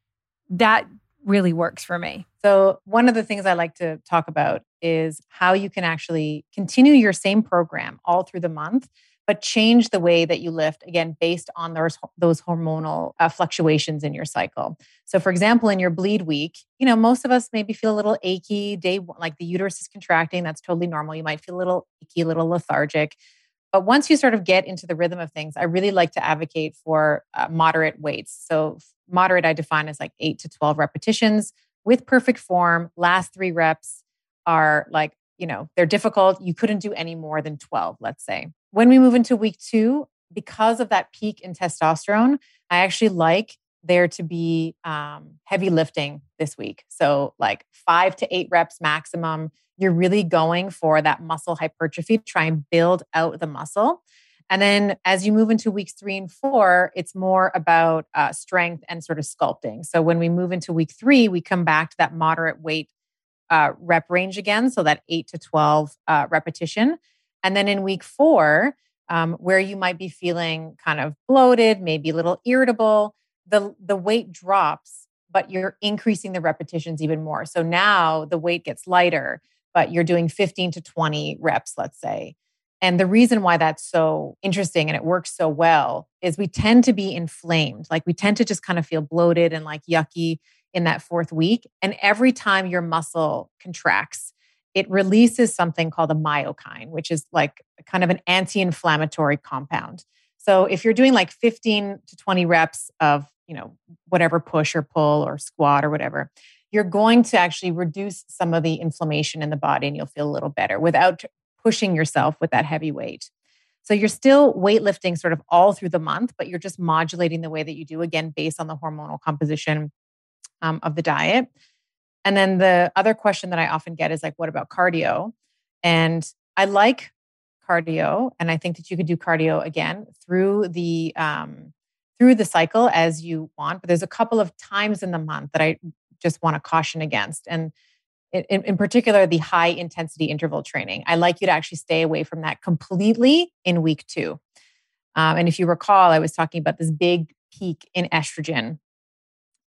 that really works for me. So one of the things I like to talk about is how you can actually continue your same program all through the month, but change the way that you lift, again, based on those, those hormonal uh, fluctuations in your cycle. So for example, in your bleed week, you know, most of us maybe feel a little achy, day one, like the uterus is contracting. That's totally normal. You might feel a little achy, a little lethargic. But once you sort of get into the rhythm of things, I really like to advocate for uh, moderate weights. So moderate, I define as like eight to twelve repetitions with perfect form. Last three reps are like, you know, they're difficult. You couldn't do any more than twelve, let's say. When we move into week two, because of that peak in testosterone, I actually like there to be um, heavy lifting this week. So like five to eight reps maximum. You're really going for that muscle hypertrophy, try and build out the muscle. And then as you move into weeks three and four, it's more about uh, strength and sort of sculpting. So when we move into week three, we come back to that moderate weight uh, rep range again. So that eight to twelve uh, repetition. And then in week four, um, where you might be feeling kind of bloated, maybe a little irritable, the, the weight drops, but you're increasing the repetitions even more. So now the weight gets lighter, but you're doing fifteen to twenty reps, let's say. And the reason why that's so interesting and it works so well is we tend to be inflamed. Like we tend to just kind of feel bloated and like yucky in that fourth week. And every time your muscle contracts, it releases something called a myokine, which is like kind of an anti-inflammatory compound. So if you're doing like fifteen to twenty reps of, you know, whatever push or pull or squat or whatever, you're going to actually reduce some of the inflammation in the body and you'll feel a little better without pushing yourself with that heavy weight. So you're still weightlifting sort of all through the month, but you're just modulating the way that you do, again, based on the hormonal composition um, of the diet. And then the other question that I often get is like, what about cardio? And I like cardio. And I think that you could do cardio again through the, um, through the cycle as you want. But there's a couple of times in the month that I just want to caution against. And in, in particular, the high intensity interval training. I like you to actually stay away from that completely in week two. Um, and if you recall, I was talking about this big peak in estrogen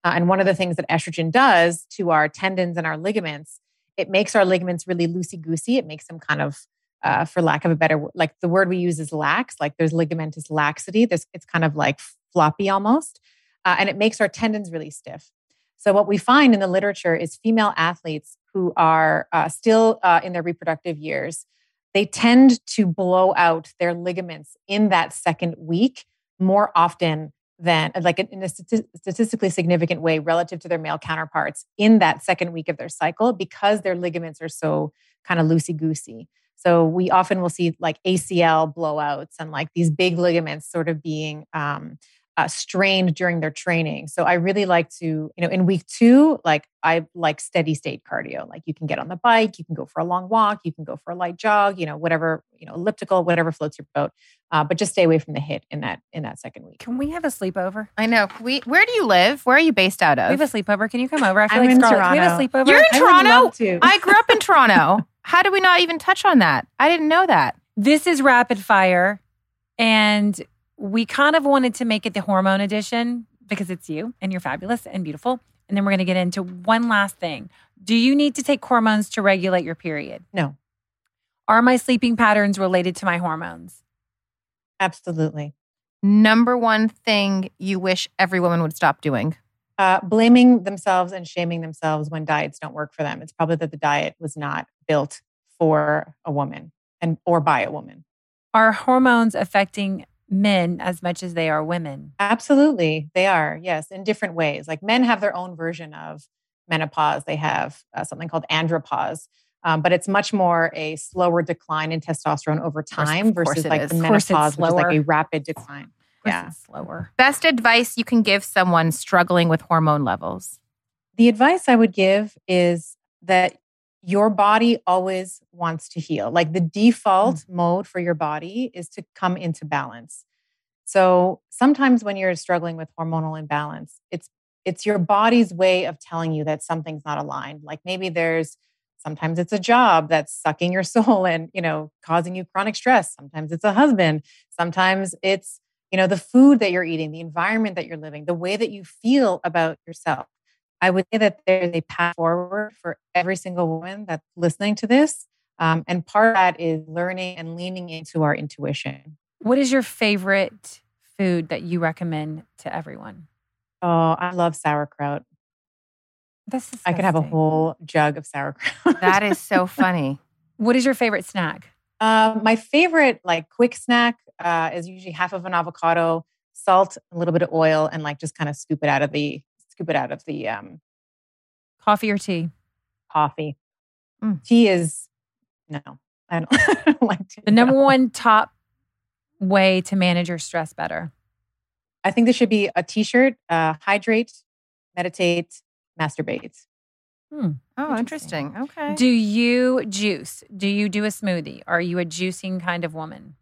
Uh, and one of the things that estrogen does to our tendons and our ligaments, it makes our ligaments really loosey-goosey. It makes them kind of, uh, for lack of a better word, like the word we use is lax, like there's ligamentous laxity. There's, it's kind of like floppy almost. Uh, and it makes our tendons really stiff. So what we find in the literature is female athletes who are uh, still uh, in their reproductive years, they tend to blow out their ligaments in that second week more often than, like in a statistically significant way relative to their male counterparts in that second week of their cycle, because their ligaments are so kind of loosey-goosey. So we often will see like A C L blowouts and like these big ligaments sort of being um, uh, strained during their training. So I really like to, you know, in week two, like I like steady state cardio. Like you can get on the bike, you can go for a long walk, you can go for a light jog, you know, whatever, you know, elliptical, whatever floats your boat. Uh, but just stay away from the hit in that in that second week. Can we have a sleepover? I know. We, where do you live? Where are you based out of? We have a sleepover. Can you come over? I feel I'm like in Scarlett. Toronto. We have a sleepover. You're in I would Toronto? love to. I grew up in Toronto. How did we not even touch on that? I didn't know that. This is rapid fire. And we kind of wanted to make it the hormone edition because it's you and you're fabulous and beautiful. And then we're going to get into one last thing. Do you need to take hormones to regulate your period? No. Are my sleeping patterns related to my hormones? Absolutely. Number one thing you wish every woman would stop doing? Uh, blaming themselves and shaming themselves when diets don't work for them. It's probably that the diet was not built for a woman and or by a woman. Are hormones affecting men as much as they are women? Absolutely. They are, yes, in different ways. Like men have their own version of menopause. They have uh, something called andropause, um, but it's much more a slower decline in testosterone over time Of course versus it like is. the Of course it's menopause, which is like slower. a rapid decline. Yeah. It's slower. Best advice you can give someone struggling with hormone levels? The advice I would give is that your body always wants to heal. Like the default mm. mode for your body is to come into balance. So sometimes when you're struggling with hormonal imbalance, it's it's your body's way of telling you that something's not aligned. Like maybe there's sometimes it's a job that's sucking your soul and, you know, causing you chronic stress. Sometimes it's a husband. Sometimes it's, you know, the food that you're eating, the environment that you're living, the way that you feel about yourself. I would say that there's a path forward for every single woman that's listening to this. Um, and part of that is learning and leaning into our intuition. What is your favorite food that you recommend to everyone? Oh, I love sauerkraut. That's I could have a disgusting. whole jug of sauerkraut. That is so funny. What is your favorite snack? Um, my favorite, like quick snack, uh, is usually half of an avocado, salt, a little bit of oil, and like just kind of scoop it out of the scoop it out of the um, Coffee or tea? coffee. Mm. Tea is no, I don't, I don't like tea. The number no. one top way to manage your stress better. I think this should be a T-shirt: uh, hydrate, meditate, masturbate. Hmm. Oh, interesting. Okay. Do you juice? Do you do a smoothie? Are you a juicing kind of woman?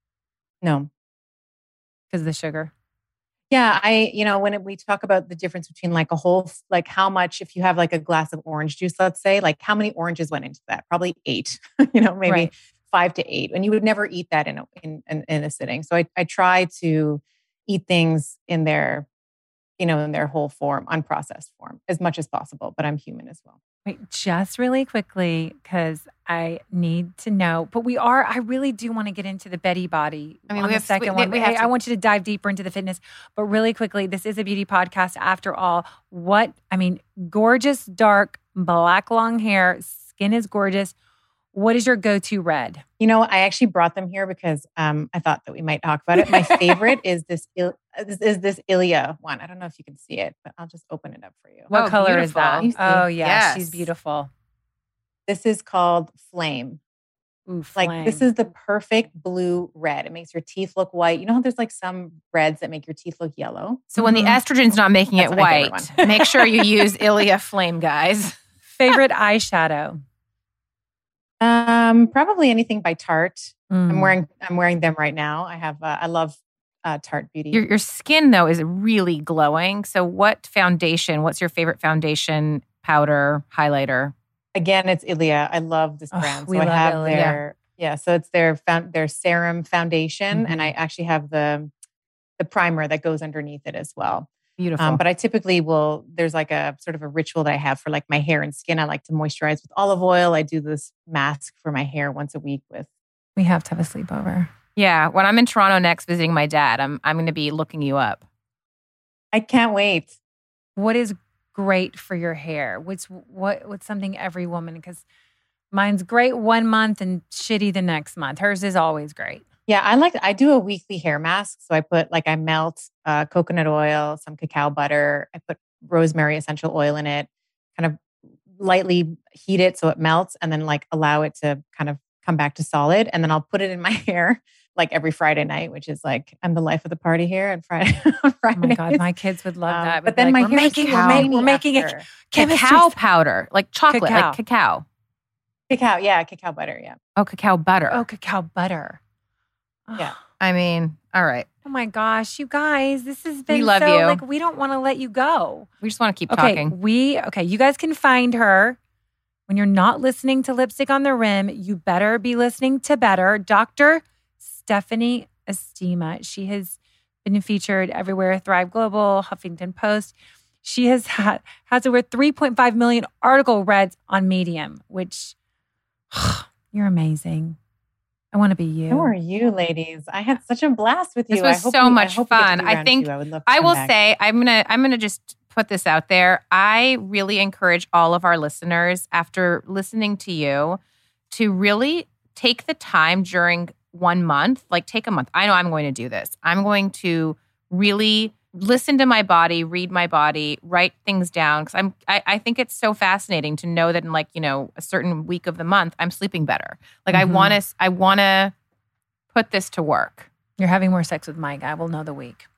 No. Because of the sugar? Yeah, I, you know, when it, we talk about the difference between like a whole, like how much, if you have like a glass of orange juice, let's say, like how many oranges went into that? Probably eight, you know, maybe Right. five to eight. And you would never eat that in a, in, in, in a sitting. So I, I try to eat things in their, you know, in their whole form, unprocessed form as much as possible, but I'm human as well. Wait, just really quickly, because I need to know. But we are, I really do want to get into the Betty body. I mean, on we the have- second we- one. we Hey, have to- I want you to dive deeper into the fitness. But really quickly, this is a beauty podcast after all. What, I mean, gorgeous, dark, black, long hair, skin is gorgeous. What is your go-to red? You know, I actually brought them here because um, I thought that we might talk about it. My favorite is this, Il- is, is this Ilia one. I don't know if you can see it, but I'll just open it up for you. What Oh, color is beautiful. that? You see? Oh, yeah, Yes. she's beautiful. This is called Flame. Ooh, Like this flame. is the perfect blue red. It makes your teeth look white. You know how there's like some reds that make your teeth look yellow? So when the Mhm. estrogen's not making That's it my favorite white, make sure you use Ilia Flame, guys. Favorite eyeshadow? Um, probably anything by Tarte. Mm. I'm wearing I'm wearing them right now. I have uh, I love uh, Tarte Beauty. Your your skin though is really glowing. So what foundation? What's your favorite foundation, powder, highlighter? Again, it's Ilia. I love this Oh, brand. we so I love have Ilia. their yeah. So it's their found their serum foundation, Mhm. and I actually have the the primer that goes underneath it as well. Beautiful. Um, but I typically will, there's like a sort of a ritual that I have for like my hair and skin. I like to moisturize with olive oil. I do this mask for my hair once a week with. We have to have a sleepover. Yeah. When I'm in Toronto next visiting my dad, I'm I'm going to be looking you up. I can't wait. What is great for your hair? What's what what's something every woman, because mine's great one month and shitty the next month. Hers is always great. Yeah, I like, I do a weekly hair mask. So I put like, I melt uh, coconut oil, some cacao butter. I put rosemary essential oil in it, kind of lightly heat it so it melts, and then like allow it to kind of come back to solid. And then I'll put it in my hair like every Friday night, which is like, I'm the life of the party here on Friday. on Oh my God, my kids would love Um, that. but then my we're hair making, is we're, so making, we're shiny making after. it Cacao powder, like chocolate, Cacao. like cacao. Cacao, yeah, cacao butter, yeah. Oh, cacao butter. Oh, cacao butter. Yeah. I mean, all right. Oh my gosh, you guys, this has been love so, you. like, we don't want to let you go. We just want to keep Okay, talking. we okay. You guys can find her when you're not listening to Lipstick on the Rim. You better be listening to better. Doctor Stephanie Estima. She has been featured everywhere: Thrive Global, Huffington Post. She has had has over three point five million article reads on Medium, which you're amazing. I want to be you. How are you, ladies? I had such a blast with you. This was I hope so we- much I hope we get to fun. do I round think two. I would love to I come will back. say I'm gonna I'm gonna just put this out there. I really encourage all of our listeners, after listening to you, to really take the time during one month. Like, take a month. I know I'm going to do this. I'm going to really listen to my body, read my body, write things down, because I'm I, I think it's so fascinating to know that in, like, you know, a certain week of the month, I'm sleeping better. Like, Mhm. I want to I want to put this to work. You're having more sex with Mike. I will know the week.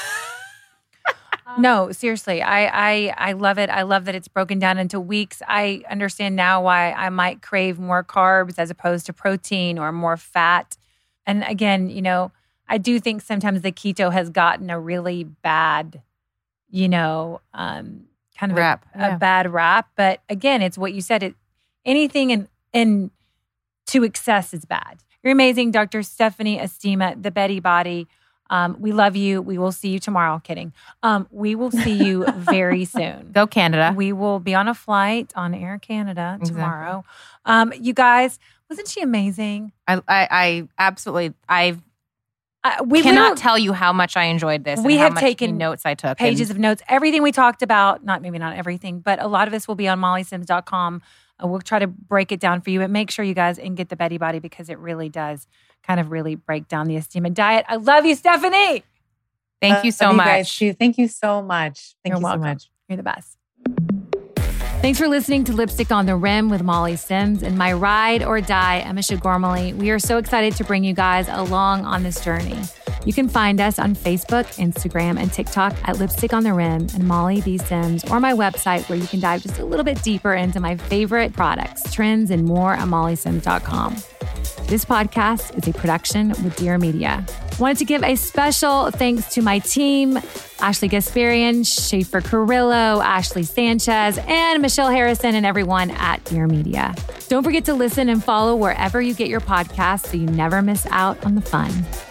No, seriously. I, I I love it. I love that it's broken down into weeks. I understand now why I might crave more carbs as opposed to protein or more fat. And again, you know, I do think sometimes the keto has gotten a really bad, you know, um, kind of Rap, a, yeah. a bad rap. But again, it's what you said. It anything in in to excess is bad. You're amazing, Doctor Stephanie Estima, the Betty Body. Um, we love you. We will see you tomorrow. Kidding. Um, we will see you very soon. Go Canada. We will be on a flight on Air Canada Exactly. tomorrow. Um, you guys, wasn't she amazing? I, I, I absolutely, I Uh, we cannot literally- tell you how much I enjoyed this. We and how have much taken notes I took. pages and of notes. Everything we talked about, not maybe not everything, but a lot of this will be on molly sims dot com. Uh, we'll try to break it down for you, and make sure you guys and get the Betty Body, because it really does kind of really break down the Estima diet. I love you, Stephanie. Thank you so Love much. guys too. Thank you so much. Thank You're you welcome. so much. You're the best. Thanks for listening to Lipstick on the Rim with Molly Sims and my ride or die, Emma Shagormally. We are so excited to bring you guys along on this journey. You can find us on Facebook, Instagram, and TikTok at Lipstick on the Rim and Molly B. Sims, or my website where you can dive just a little bit deeper into my favorite products, trends, and more at molly sims dot com. This podcast is a production with Dear Media. Wanted to give a special thanks to my team, Ashley Gasparian, Schaefer Carrillo, Ashley Sanchez, and Michelle Harrison, and everyone at Dear Media. Don't forget to listen and follow wherever you get your podcasts so you never miss out on the fun.